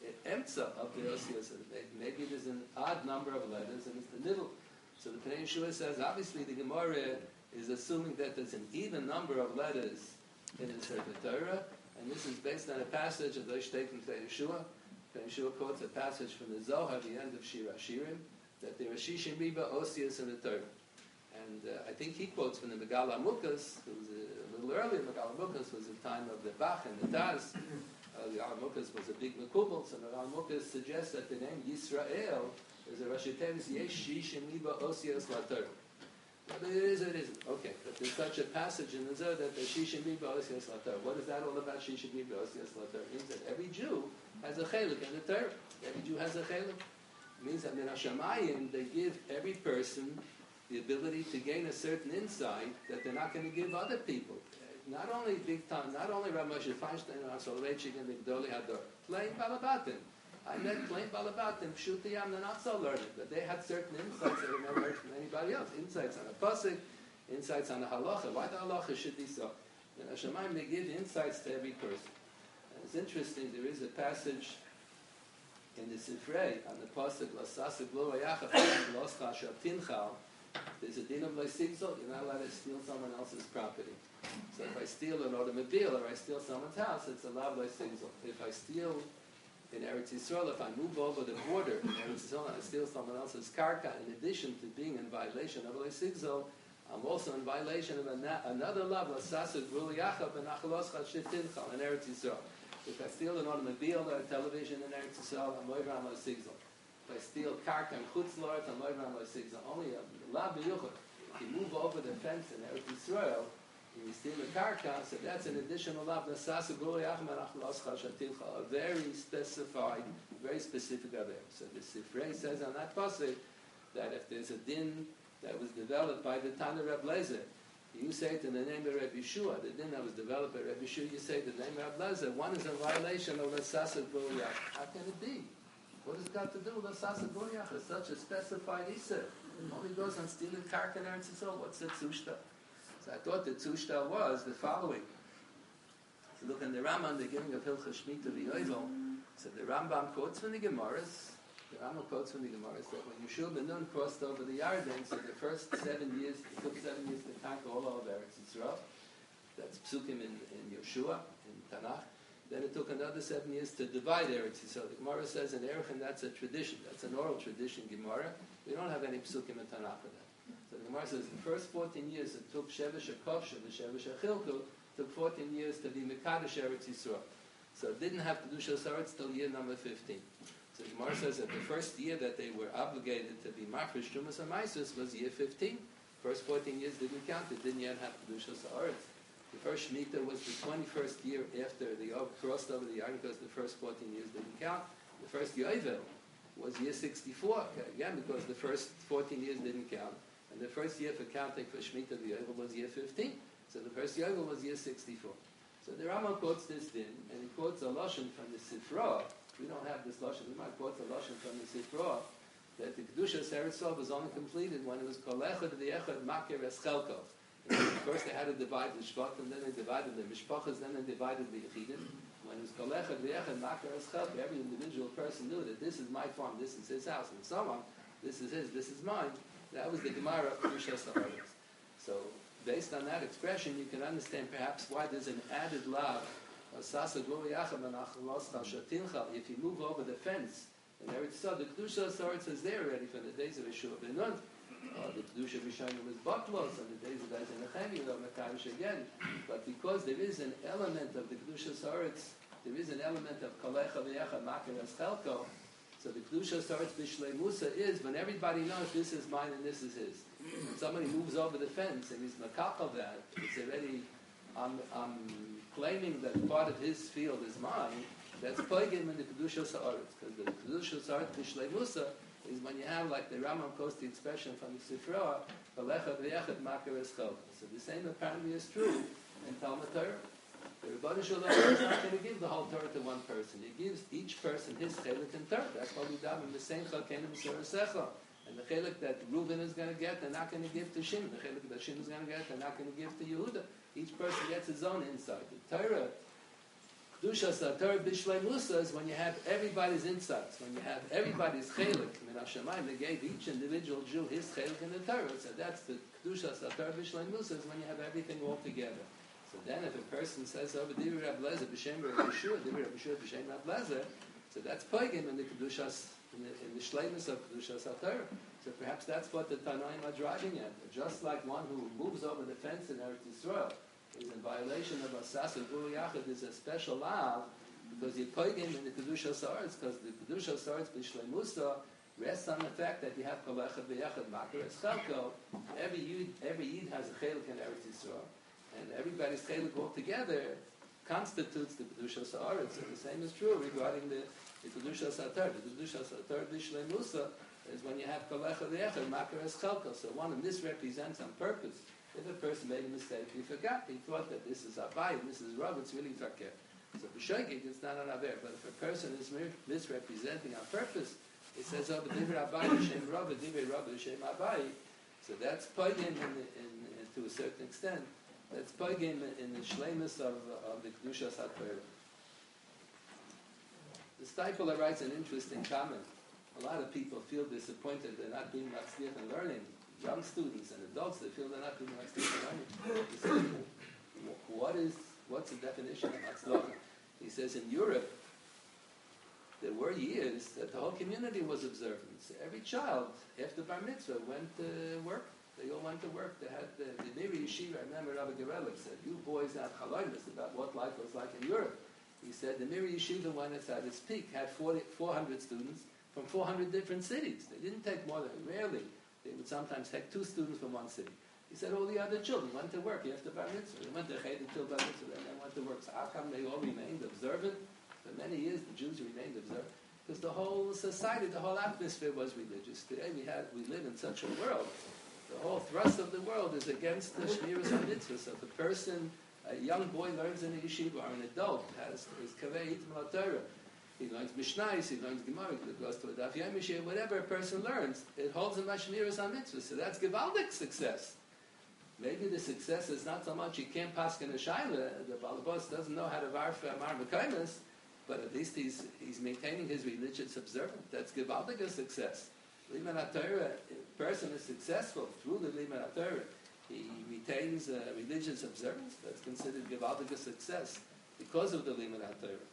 emtza of the Osios. Maybe there's an odd number of letters and it's the middle. So the Pnei Yeshua says, obviously the Gemara is assuming that there's an even number of letters in the Sefer Torah, and this is based on a passage of the Shteit in Pnei Yeshua. Pnei Yeshua quotes a passage from the Zohar at the end of Shir Hashirim, that there are Shishim Riba Osios in the Torah. And uh, I think he quotes from the Megal HaMukas, who was a, a little earlier. Megal HaMukas was the time of the Bach and the Taz. Uh, the Megal HaMukas was a big Mekubal, so Megal HaMukas suggests that the name Yisrael is a Rashi Tevis Yesh Shishim Riba Osios LaTorah. But it is or it isn't. Okay, but there's such a passage in the Zohar that the Shishim Riba Osios LaTorah. What is that all about, Shishim Riba Osios LaTorah? It means that every Jew has a chelik in the Torah. Every Jew has a chelik. It means that in Hashemayim, they give every person the ability to gain a certain insight that they're not going to give other people. Not only big time, not only Rav Moshe Feinstein and Soloveitchik and the Gdolei Hador, plain Balabatim. I met plain Balabatim, Pshutiyam, they're not so learned, but they had certain insights that were never heard from anybody else. Insights on a pasuk, insights on a halacha. Why the halacha should be so? In Hashemayim, they give insights to every person. And it's interesting, there is a passage in the Sifrei on the pasuk, Lasasik lo vayachaf, Loscha shel tinchal. There's a din of Leisigzol, you're not allowed to steal someone else's property. So if I steal an automobile or I steal someone's house, it's allowed Leisigzol. If I steal in Eretz Yisrael, if I move over the border in Eretz Yisrael and I steal someone else's karka, in addition to being in violation of Leisigzol, I'm also in violation of ana- another law, Lasasuk Ruli Yachab and Achaloscha Shetinchal in Eretz Yisrael. If I steal an automobile or a television in Eretz Yisrael, I'm over on Leisigzol. If I steal karka and chutzlart, I'm over on Leisigzol. Only a law b'yuchot. If you move over the fence in Eretz Yisrael, and you steal the karka, so that's an additional law. A very specified, very specific other. So the Sifrei says on that pasuk that if there's a din that was developed by the Tana Reb Lezer, you say it in the name of Reb Yeshua. The din that was developed by Reb Yeshua, you say it in the name of Reb Lezer. One is in violation of the Sasa Guriyach. How can it be? What has it got to do with the Sasa Guriyach? It's such a specified Issa. It only goes on stealing karka and Eretz Yisrael. What's the Tzushta? So I thought the Tzushta was the following. If you look in the Rambam, the giving of Hilchah Shemitah V'Yovel, so the Rambam quotes from the Gemaras, the Rambam quotes from the Gemaras that when Yeshua ben Nun crossed over the Yarden, so the first seven years, it took seven years to conquer all of Eretz Yisrael. That's Psukim in, in Yeshua, in Tanakh. Then it took another seven years to divide Eretz Yisrael. The Gemara says in Erech, and that's a tradition. That's an oral tradition, Gemara. We don't have any Psukim in Tanakh for that. So the Gemara says the first fourteen years it took Shevesh HaKosher, the Shevesh HaChilkul, took fourteen years to be Mekadosh Eretz Yisrael. So it didn't have to do Shos Haaretz till year number fifteen. So the Gemara says that the first year that they were obligated to be Mafresh Trumas HaMaisus was year fifteen. First fourteen years didn't count. It didn't yet have to do Shos Haaretz. The first Shemitah was the twenty-first year after they crossed over the Yarden because the first fourteen years didn't count. The first Yovel was year sixty-four, again because the first fourteen years didn't count. And the first year for counting for Shemitah the Yovel was year fifteen. So the first Yovel was year sixty-four. So the Rambam quotes this din, and he quotes a Lashon from the Sifra. We don't have this Lashon. We might quote a Lashon from the Sifra that the Kedusha Eretz was only completed when it was Kol Echad V'Echad Makir Eschelko. First they had to divide the Shvat, and then they divided the Mishpachas, then they divided the Yechidim. When it was Kol Echad V'Echad Makir Eschelko, every individual person knew that this is my farm, this is his house, and so on. This is his, this is mine. That was the Gemara of Kedushas Haaretz. So, based on that expression, you can understand perhaps why there's an added law. If you move over the fence, and there it's so, the Kedushas Haaretz is there already from the days of Yeshua ben Nun. Uh, the Kedusha Rishayim was Batlos, and the days of Ezra Nechemi, of Mekadosh again. But because there is an element of the Kedushas Haaretz, there is an element of Kalecha V'Yecha Makir Eschelko. So the Kedushas Haaretz B'Shlei Musa is when everybody knows this is mine and this is his. When somebody moves over the fence and he's makakal that, it's already, I'm, I'm claiming that part of his field is mine. That's plegim in the Kedushas Haaretz, because the Kedushas Haaretz B'Shlei Musa is when you have, like the Rambam quotes the expression from the Sifra, Kalecha V'Yechad Makir Eschelko. So the same apparently is true in Talmud Torah. The Rebbeinu Shalom is not going to give the whole Torah to one person. He gives each person his chelik in Torah. That's why we daven the same chalkenim Secha. And the chelik that Reuben is going to get, they're not going to give to Shimon. The chelik that Shimon is going to get, they're not going to give to Yehuda. Each person gets his own insight. The Torah Kedushas HaTorah B'Shleimusa is when you have everybody's insights, when you have everybody's chelik. Min HaShamayim, they gave each individual Jew his chelik in the Torah. So that's the Kedushas HaTorah B'Shleimusa is when you have everything all together. So then if a person says over Divrei Rab Lezer B'Shem Rab Yeshua, Divrei Rab Yeshua B'Shem Rab Lezer, so that's poigim in the Kedushas, in the, in the Shleimus of Kedushas HaTorah. So perhaps that's what the Tanaim are driving at. Just like one who moves over the fence in Eretz Yisrael is in violation of Asas and Guru Yachid is a special law because you poigim in the Kedushas HaAretz, because the Kedushas HaAretz B'Shleimusa rests on the fact that you have Kolechad V'Yachid Makar Eschelko. Every Yid, every Yid has a chelik in Eretz Yisrael. And everybody's chelik all together constitutes the Kedushas HaAretz. And the same is true regarding the, the Kedushas HaTorah. The Kedushas HaTorah B'Shleimusa is when you have Kolechad V'Yachid Makar Eschelko. So one of this represents on purpose. If a person made a mistake, he forgot. He thought that this is Abai and this is Rav, it's really Takeh. So B'Shogeg, it's not an Aver. But if a person is misrepresenting on purpose, it says over Divrei Abai, Shem Rav, Divrei Rav, Shem Abai. So that's poigim in, in, in, to a certain extent. That's poigim in the shleimus of, of the Kedushas HaTorah. The Stipler writes an interesting comment. A lot of people feel disappointed they're not being matzliach in learning. Young students and adults, they feel they're not being matzliach in learning. He says, what is, what's the definition of matzliach? He says in Europe, there were years that the whole community was observant. So every child, after Bar Mitzvah, went to work. They all went to work. They had the, the Miri Yeshiva. I remember Rabbi Gerelik said, you boys had chaloimus about what life was like in Europe. He said the Miri Yeshiva, when it's at its peak, had forty, four hundred students from four hundred different cities. They didn't take more than, rarely, they would sometimes take two students from one city. He said all the other children went to work after Bar Mitzvah. They went to Cheder till Bar Mitzvah, and then went to work. So how come they all remained observant? For many years, the Jews remained observant. Because the whole society, the whole atmosphere was religious. Today we have, we live in such a world. The whole thrust of the world is against the Shmiras HaMitzvah. So if a person, a young boy learns in a yeshiva, or an adult has his Kaveh Yitmal Torah, he learns Mishnais, he learns Gemara, he goes to a Daf Yomi Shir, whatever a person learns, it holds him by Shmiras HaMitzvah. So that's Gevaldik success. Maybe the success is not so much he can't pass in a Shaila, the Balabos doesn't know how to varf Amar Mekaimus, but at least he's he's maintaining his religious observance. That's Gevaldik success. Liman HaTorah, a person is successful through the Liman HaTorah. He retains uh, religious observance. That's considered Gevaldik success because of the Liman HaTorah.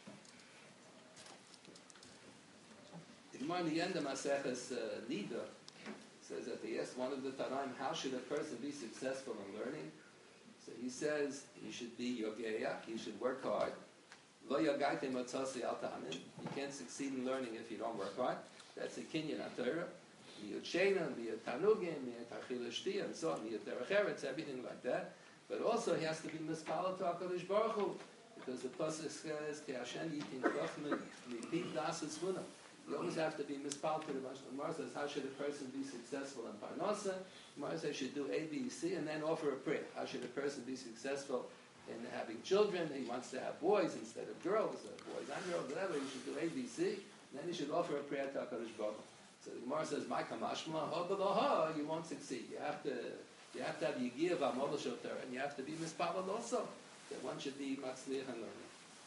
The Gemara in the end of Maseches uh, Nida says that they asked one of the Tanaim, how should a person be successful in learning? So he says he should be Yogeya, he should work hard. Lo yagaite matzasi al ta'amin. You can't succeed in learning if you don't work hard. That's a kinyan HaTorah. Miyot sheina, miyot tanugim, miyot achil shti, and so on, miyot derech eretz, everything like that. But also he has to be mispala to HaKadosh Baruch Hu, because the pasuk says, Ki Hashem yitin kochme, repeat das etzvuna. You always have to be mispal to the Mashal. Gemara says, how should a person be successful in Parnasa? Gemara says, should do A, B, C, and then offer a prayer. How should a person be successful in having children? He wants to have boys instead of girls, or boys and girls, whatever. He should do A, B, C, and then he should offer a prayer to HaKadosh Baruch Hu. So the Gemara says, "My kamashma ha b'loha," you won't succeed. You have to, you have to have yigiyah v'amol shoter, and you have to be mispalel also. That one should be matzliach and learning.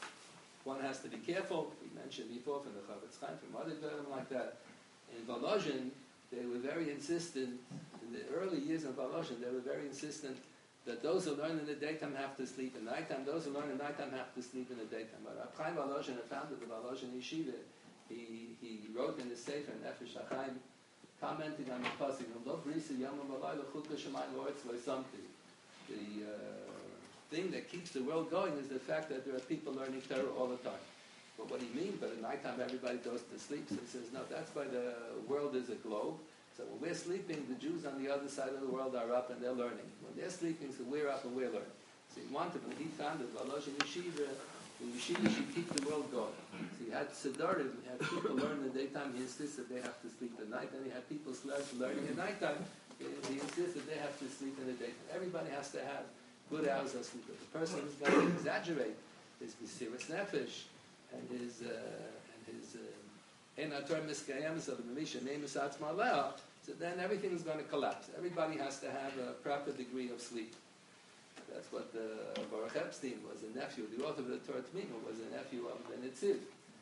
One has to be careful. We mentioned before from the Chavetz Chaim, from other Gerim like that. In Volozhin, they were very insistent. In the early years of Volozhin, they were very insistent that those who learn in the daytime have to sleep in the nighttime. Those who learn in the nighttime have to sleep in the daytime. But Rab Chaim Volozhin founded the Volozhin Yeshiva. He he wrote in his Sefer Nefesh HaChaim, commenting on the pasuk, "Lo brisa yamim v'layla chukah shemayim lo'etz lo'samti." The uh, thing that keeps the world going is the fact that there are people learning Torah all the time. But what do you mean? But at nighttime everybody goes to sleep. So he says, no, that's why the world is a globe. So when we're sleeping, the Jews on the other side of the world are up and they're learning. When they're sleeping, so we're up and we're learning. So he wanted, when he founded Volozhin Yeshiva, the Yeshiva should keep the world going. So he had Siddharim, he had people learn in the daytime, he insisted they have to sleep at night, and he had people learning at nighttime, he insisted they have to sleep in the daytime. Everybody has to have good hours of sleep. If the person is going to exaggerate his Mesiras Nefesh and his uh, and his Ein HaTorah Miskayemis of the Memisha Nemus Atzma Leah, so then everything is going to collapse. Everybody has to have a proper degree of sleep. That's what uh, Baruch Epstein was, a nephew. The author of the Torah Tamima was a nephew of the Nitziv.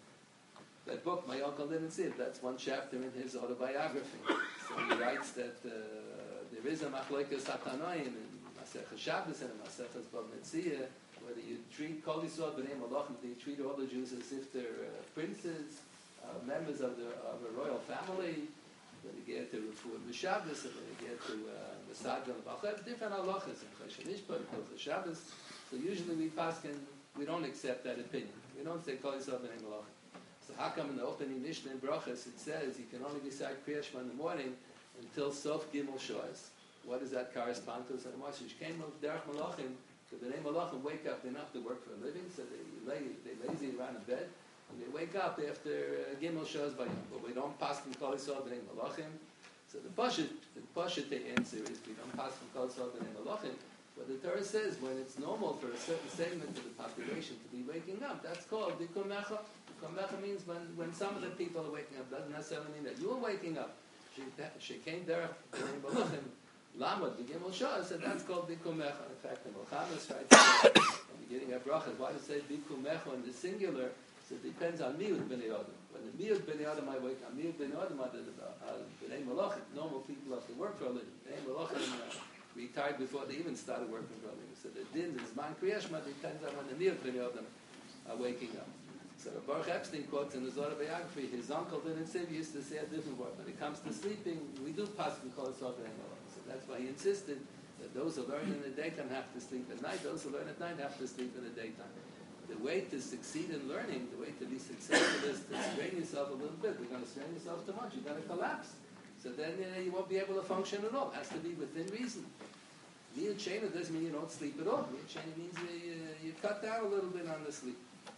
That book, My Uncle the Nitziv, that's one chapter in his autobiography. So he writes that uh, there is a Machlokas HaTanoim in Masechah Shabbos and in Masechah Bava Metzia, whether you treat Kol Yisrael B'nei Malachim, do you treat all the Jews as if they're uh, princes, uh, members of the of a royal family, when you get to Refuah B'Shabbos, and when you get to Masad and Bachar, different halachas in Choshen Mishpat, Hilchos Shabbos. So usually we paskin, we don't accept that opinion. We don't say Kol Yisrael B'nei Malachim. So how come in the opening Mishnah in Brachas it says you can only recite Kriya Shema in the morning until Sof Gimel Shoas? What does that correspond to? So the Moshe came of Derech Malachim, the B'nei Malachim wake up enough to work for a living, so they lay they lazy around in bed, and they wake up after uh, Gimel Shoas by Yom. But we don't pass from Kol Yisrael B'nei Malachim. So the Pashut, the Pashut the answer is we don't pass from Kol Yisrael B'nei Malachim. But the Torah says when it's normal for a certain segment of the population to be waking up, that's called Dikum Mecha. Dikum Mecha means when, when some of the people are waking up. Doesn't necessarily mean that you're waking up. She came there, Balachim, Lamad, B'Gimel Shah, so that's called Dikum Mecha. In fact, the Melchamas writes at the beginning of Brachas, why does it say Dikum Mecha in the singular? So it depends on Miut B'nei Adam. When the Miut B'nei Adam I wake up, Miut B'nei Adam are the B'nei Malachim. Normal people have to work for a living. B'nei Malachim retired before they even started working for a living. So the din is man Kriya Shema depends on when the Miut B'nei Adam are waking up. So Baruch Epstein quotes in his autobiography, his uncle didn't say, he used to say a different word. When it comes to sleeping, we do pass and call it Sof B'nei Malachim. So that's why he insisted that those who learn in the daytime have to sleep at night, those who learn at night have to sleep in the daytime. The way to succeed in learning, the way to be successful is to strain yourself a little bit. You're going to strain yourself too much, you're going to collapse. So then uh, you won't be able to function at all. It has to be within reason. Miyut Shena doesn't mean you don't sleep at all. Miyut Shena means you, you cut down a little bit on the sleep.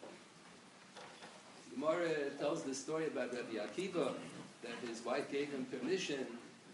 Gemara tells the story about Rabbi Akiva, that his wife gave him permission.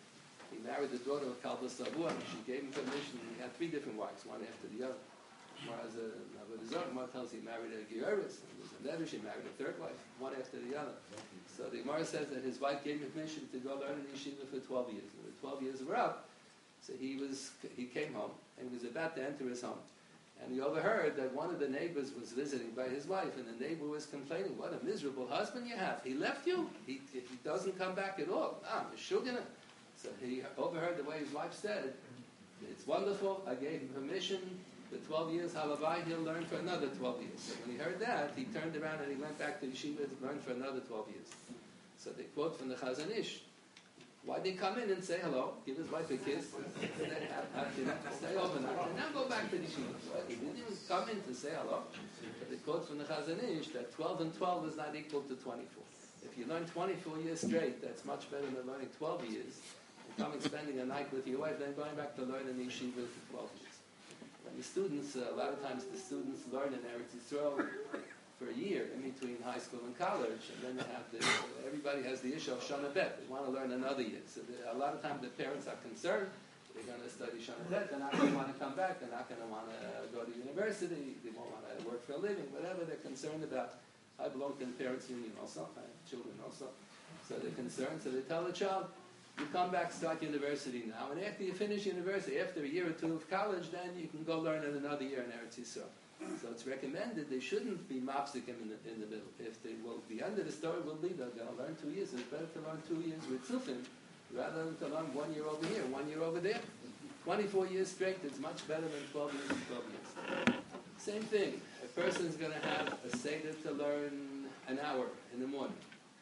He married the daughter of Kalba Savua. She gave him permission. He had three different wives, one after the other. Gemara has a Gemara tells he married a Geruris. There was a letter, she married a third wife, one after the other. So the Gemara says that his wife gave him permission to go learn in yeshiva for twelve years. When the twelve years were up, so he was he came home and he was about to enter his home. And he overheard that one of the neighbors was visiting by his wife, and the neighbor was complaining, what a miserable husband you have. He left you. He, he doesn't come back at all. Ah, Meshugana. So he overheard the way his wife said, it's wonderful, I gave him permission, the twelve years, halavai, he'll learn for another twelve years. So when he heard that, he turned around and he went back to yeshiva to learn for another twelve years. So they quote from the Chazon Ish, why did he come in and say hello, give his wife a kiss, and then have, have dinner, stay overnight, and now go back to the yeshiva? Well, he didn't even come in to say hello. But they quote from the Chazon Ish that twelve and twelve is not equal to twenty-four. If you learn twenty-four years straight, that's much better than learning twelve years, and coming spending a night with your wife, then going back to learn in the yeshiva for twelve years. When the students, uh, a lot of times the students learn in Eretz Yisrael for a year in between high school and college, and then they have the, everybody has the issue of Shana Bet. They want to learn another year. So the, a lot of times the parents are concerned. They're going to study Shana Bet. They're not going to want to come back. They're not going to want to go to university. They won't want to work for a living. Whatever they're concerned about. I belong to the parents' union also. I have children also. So they're concerned. So they tell the child, you come back, start university now. And after you finish university, after a year or two of college, then you can go learn in another year in Eretz Yisrael. So it's recommended they shouldn't be mopsikim in the, in the middle. If they will, the end of the story will be they're going to learn two years. It's better to learn two years with Sufim rather than to learn one year over here, one year over there. twenty-four years straight is much better than twelve years and twelve years. Same thing. A person's going to have a Seder to learn an hour in the morning.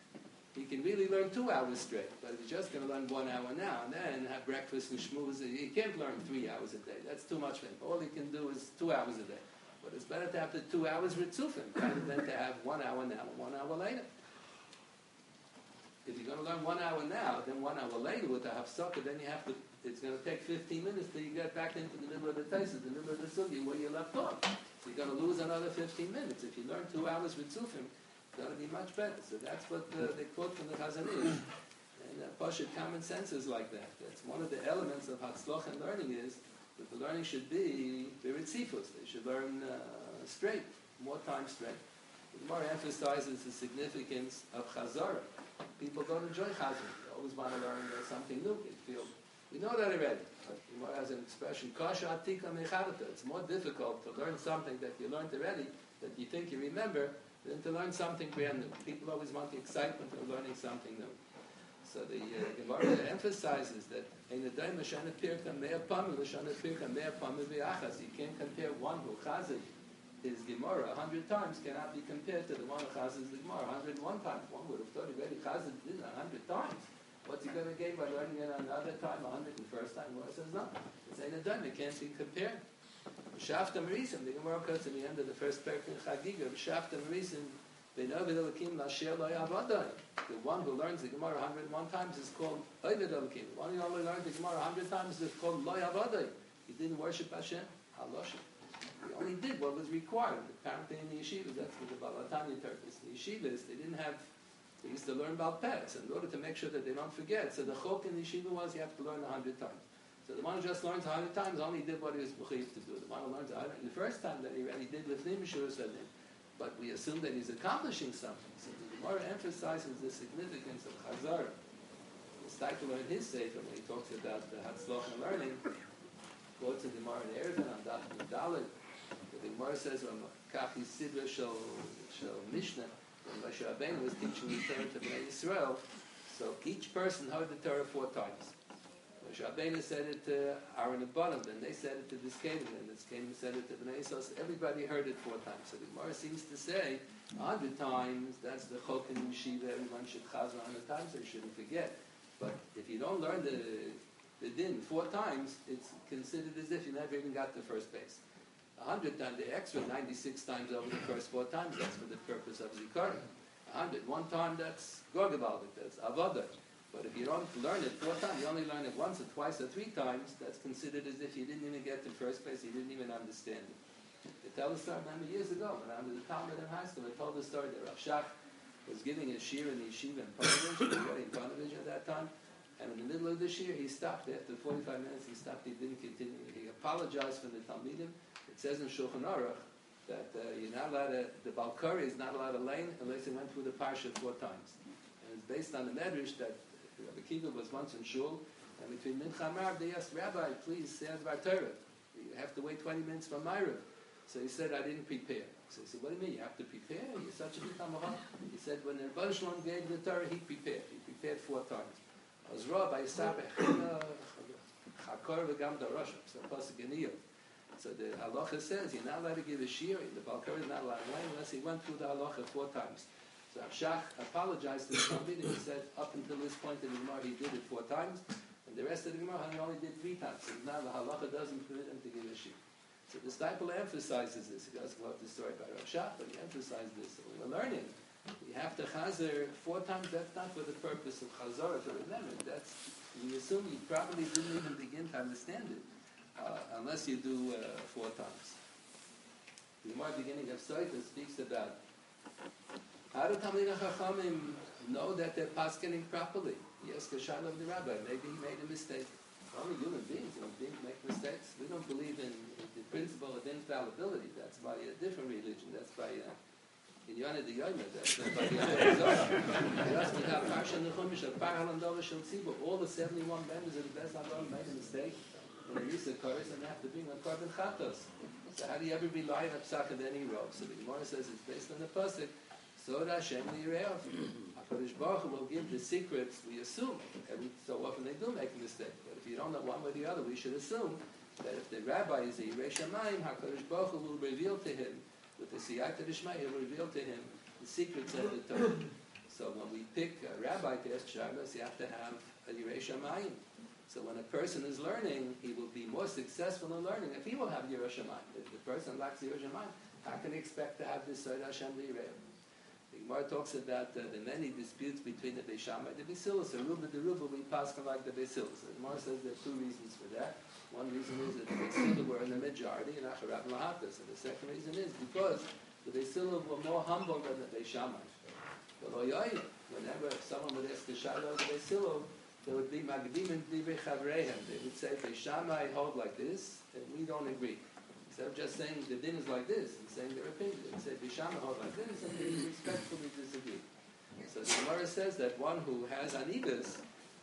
He can really learn two hours straight, but he's just going to learn one hour now and then have breakfast and schmooze. He can't learn three hours a day. That's too much for him. All he can do is two hours a day. But it's better to have the two hours Ritzufim rather than to have one hour now and one hour later. If you're going to learn one hour now, then one hour later with the Hafsaka, then you have to, it's going to take fifteen minutes till you get back into the middle of the Taisa, the middle of the Sugi, where you left off. So you're going to lose another fifteen minutes. If you learn two hours Ritzufim, it's going to be much better. So that's what uh, they quote from the Chazon Ish. And uh, Pashut common sense is like that. That's one of the elements of Hatzloch and learning is that the learning should be beritzifus. They should learn uh, straight, more time straight. The Gemara emphasizes the significance of chazara. People go to enjoy chazara. They always want to learn uh, something new. They feel We know that already. Gemara has an expression, kasha atika mechavata. It's more difficult to learn something that you learned already, that you think you remember, than to learn something brand new. People always want the excitement of learning something new. So the uh, Gemara emphasizes that in the day Mashana Pirka Mea Pamu, Mashana Pirka Mea Pamu V'achas. You can't compare one who chazes his Gemara a hundred times cannot be compared to the one who chazes the Gemara a hundred and one times. One would have thought he already chazes it a hundred times. What's he going to gain by learning it another time, a hundred and first time? Gemara says no. It's ain't a dime. It can't be compared. Shafta Marisim. The Gemara comes in the end of the first parak in Chagiga. Shafta Marisim. The one who learns the Gemara a hundred and one times is called Oived Elokim. The one who only learned the Gemara a hundred times is called Lo Yavadai. He didn't worship Hashem. Halosha. He only did what was required. Apparently in the yeshivas, that's what the Balatanya taught us. The yeshivas, they didn't have, they used to learn about pets in order to make sure that they don't forget. So the chok in the yeshiva was you have to learn a hundred times. So the one who just learns a hundred times only did what he was mechuyev to do. The one who learns a hundred, the first time that he already did Lifnim Shur Sadim. But we assume that he's accomplishing something. So the Gemara emphasizes the significance of Chazara. The Steipler in his Sefer, when he talks about the Hatzloch and learning, quotes the Gemara in Erevin on Daf Dalet. The Gemara says, when Kachi Sidra Shel Mishnah, when Moshe Rabbeinu was teaching the Torah to Bnei Yisrael, so each person heard the Torah four times. Moshe Rabbeinu said it to Aaron and Balaam, then they said it to this Canaan, and this Canaan said it to Bnei Yisrael. So everybody heard it four times. So the Gemara seems to say, a hundred times, that's the Chok in Yeshiva, everyone should chaz a hundred times, they shouldn't forget. But if you don't learn the, the din four times, it's considered as if you never even got to first base. A hundred times, the extra ninety-six times over the first four times, that's for the purpose of Zikaron. A hundred, one time, that's Gorgabaldik, that's Avodah. But if you don't learn it four times, you only learn it once or twice or three times, that's considered as if you didn't even get to first base, you didn't even understand it. They tell the story, remember years ago, when I was a Talmud in high school, they told the story that Rav Shach was giving a shir in the yeshiva in Panovich, he was in Panovich at that time, and in the middle of the shir, he stopped. After forty-five minutes, he stopped, he didn't continue. He apologized for the Talmidim. It says in Shulchan Aruch that uh, you're not allowed to, the Balkari is not allowed to lane unless he went through the Parsha four times. And it's based on the Medrash that Rabbi Kiva was once in Shul, and between Mincha and Marav, they asked, Rabbi, please say Advar Torah. You have to wait twenty minutes for Marav. So he said, I didn't prepare. So he said, what do you mean, you have to prepare? You're such a big Tamahah. He said, when the Rebbe Shalom gave the Torah, he prepared. He prepared four times. Azra by Yisabeh, Chakor v'gam Darosh, so Pasuk Geniyah. So the halacha says, you're not allowed to give a shir, the Balkar is not allowed to lane unless he went through the halacha four times. So Shach apologized to the Talmud and he said, up until this point in the Gemara, he did it four times, and the rest of the Gemara, he only did three times. So now the halacha doesn't permit him to give a shir. So the Steipler emphasizes this. He doesn't love the story by Rav Shach, but he emphasized this. So when we're learning, we have to chazer four times. That's not for the purpose of chazara, to remember. That's, we assume you probably didn't even begin to understand it, uh, unless you do uh, four times. The Gemara beginning of Soita speaks about how do Talmidei Chachamim know that they're paskening properly? Yes, Kashal of the rabbi. Maybe he made a mistake. Only human beings, human beings make mistakes. We don't believe in the principle of infallibility. That's by a different religion. That's by uh, in Yonah the Yomer. That's by the Zohar. All the seventy-one members of the Beis Hamikdash made a mistake in the use of Koros, and they have to bring a korban chatos. So how do you ever rely on a psak of any row? So the Gemara says it's based on the pasuk. So Hashem liyireov. HaKadosh Baruch Hu will give the secrets, we assume. Every so often they do make a mistake. But if you don't know one way or the other, we should assume that if the rabbi is a Yirei Shamayim, HaKadosh Baruch Hu will reveal to him, with the Siyata D'Shmai, he will reveal to him the secrets of the Torah. So when we pick a rabbi to ask Shabbos, you have to have a Yirei Shamayim. So when a person is learning, he will be more successful in learning if he will have Yirei Shamayim. If the person lacks Yirei Shamayim, how can he expect to have this Sod Hashem liyireov? The Gemara talks about uh, the many disputes between the Beis Shammai and the Beis Hillel. So Ruba the Ruba, we pass on like the Beis Hillel. So the Gemara says there are two reasons for that. One reason is that the Beis Hillel were in the majority in Acharab and Lahatas. And the second reason is because the Beis Hillel were more humble than the Beis Shammai. Whenever someone would ask the Shaila of the Beis Hillel, there would be Magdim and Divrei Chavreihem. They would say, Beis Shammai hold like this, and we don't agree. Instead of just saying the din is like this and saying their opinion, they say Beis Shammai hold like this and they respectfully disagree. So the Gemara says that one who has anibus,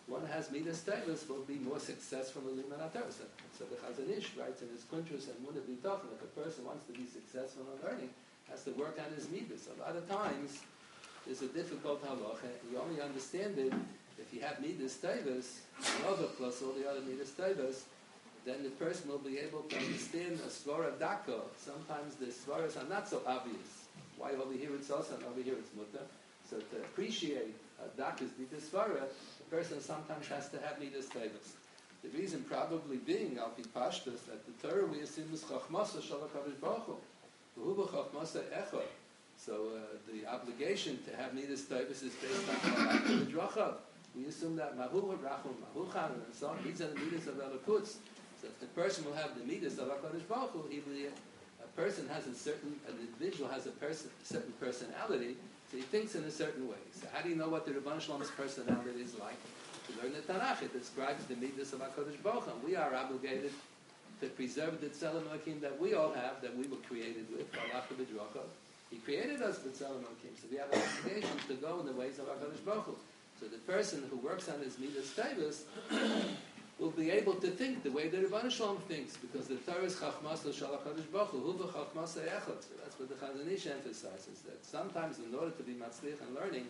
one has Midas Tevis will be more successful in Liman HaTorah. So the Chazon Ish writes in his Kuntrus and Munah B'Tachon, if a person wants to be successful in learning, has to work on his Midas. A lot of times, there's a difficult halacha. You only understand it if you have Midas Tevis, another plus all the other Midas Tevis, then the person will be able to understand a Svara Daka. Sometimes the Svaras are not so obvious. Why over here it's also and over here it's Mutter. So to appreciate a Daka's Midas Svara, the person sometimes has to have Midas Tevis. The reason probably being, Al Pi Pashtus, that the Torah we assume is Chachmasa Shal HaKadosh Baruch Hu. V'hu b'Chachmasa Echad. So uh, the obligation to have Midas Tevis is based on the Drachav. We assume that Mahu Rachum, Mahu Chan, and so on. These are the Midas of Elikutz. So if the person will have the Midas of HaKadosh Baruch Hu, he will, a person has a certain, an individual has a person, certain personality, so he thinks in a certain way. So how do you know what the Rebbeinu Shalom's personality is like? To learn the Tanakh, it describes the Midas of HaKadosh Baruch Hu. We are obligated to preserve the Tzelem Elokim that we all have, that we were created with, Balach B'Drachav. He created us with Tzelem Elokim, so we have an obligation to go in the ways of HaKadosh Baruch Hu. So the person who works on his Midas Tevis will be able to think the way the Rebbeinu Shalom thinks, because the Torah is Chachmas L'Shal HaKadosh Baruch Hu, Hu v'Chachmas Echad. So that's what the Chazon Ish emphasizes, that sometimes in order to be matzliach and learning,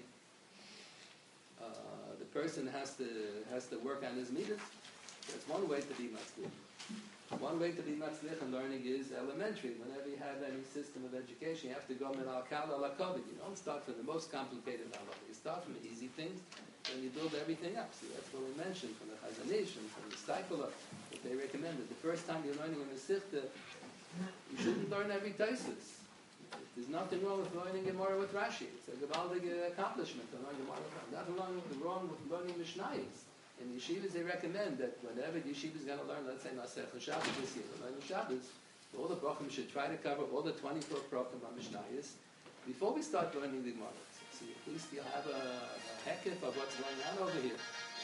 uh, the person has to has to work on his midas. That's one way to be matzliach. One way to be matzliach and learning is elementary. Whenever you have any system of education, you have to go min al-kal al-kovod. You don't start from the most complicated halacha. You start from the easy things, and you build everything up. See, that's what we mentioned from the Chazon Ish and from the Steipler, that they recommended. The first time you're learning a Masechta, you shouldn't learn every Taisus. There's nothing wrong with learning Gemara with Rashi. It's a gewaldig accomplishment to learn Gemara with Rashi. Nothing wrong with learning Mishnayos. In yeshivas, they recommend that whenever the yeshiva is going to learn, let's say Masech Shabbos this year, learning Shabbos, all the brachim should try to cover all the twenty-four brachim on Mishnayos before we start learning the Gemara. So at least you'll have a, a hekif of what's going on over here.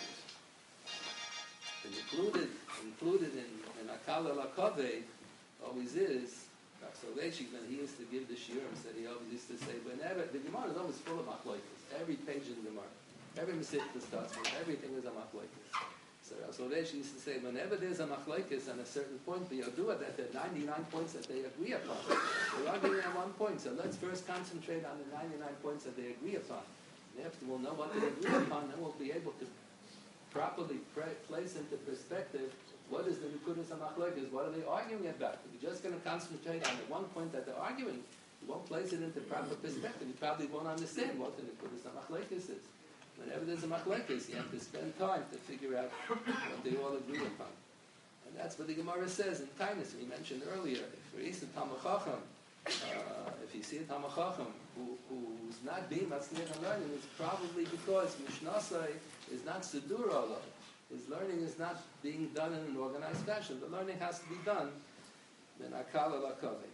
And included, included in, in Akal al-Akaveh always is, so Leishik, when he used to give the shiurim, said he always used to say, whenever, the Gemara is always full of machlokes, every page in the Gemara. Every Masechta starts with everything is a machlokes. So Rav Leishik used to say, whenever there's a machlokes on a certain point, but you'll do it that there are ninety-nine points that they agree upon. They're arguing on one point, so let's first concentrate on the ninety-nine points that they agree upon. And after we'll know what they agree upon, then we'll be able to properly pre- place into perspective what is the Nekudas HaMachlokes, what are they arguing about. If you're just going to concentrate on the one point that they're arguing, you won't place it into proper perspective. You probably won't understand what the Nekudas HaMachlokes is. Whenever there's a machlekes, you have to spend time to figure out what they all agree upon. And that's what the Gemara says in Taanis. We mentioned earlier, if you see a Talmid Chacham, uh, if you see a Talmid Chacham who, who's not being matzliach and learning, it's probably because Mishnasai is not Sidur Allah. His learning is not being done in an organized fashion. The learning has to be done in Akal al-Akaveh.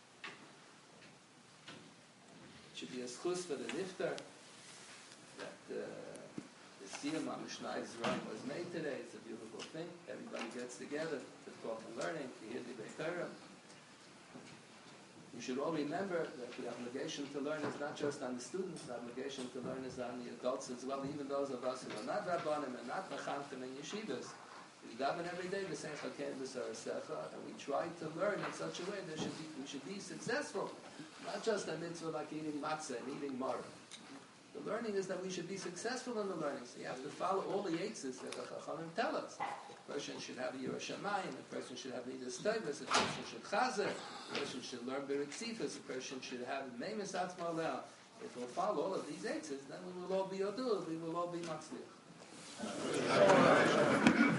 It should be a schus for the niftar that uh, the Siyam HaMishnah Zerayim was made today. It's a beautiful thing. Everybody gets together to talk and learning, to hear the Torah. You should all remember that the obligation to learn is not just on the students, the obligation to learn is on the adults as well, even those of us who are not Rabbanim and not Mechantim and Yeshivas. We daven every day the same Chaken B'Sarasecha, and we try to learn in such a way that should be, we should be successful. Not just a mitzvah like eating matzah and eating maror. The learning is that we should be successful in the learning. So you have to follow all the eitzes that the Chachamim tell us. A person should have a Yirah Shamayim, a person should have Midas Tevis, a person should chazer, a person should learn Beritzifus, a person should have Meimes Atzma Leah. If we'll follow all of these eitzes, then we will all be Odul, we will all be Matzliach.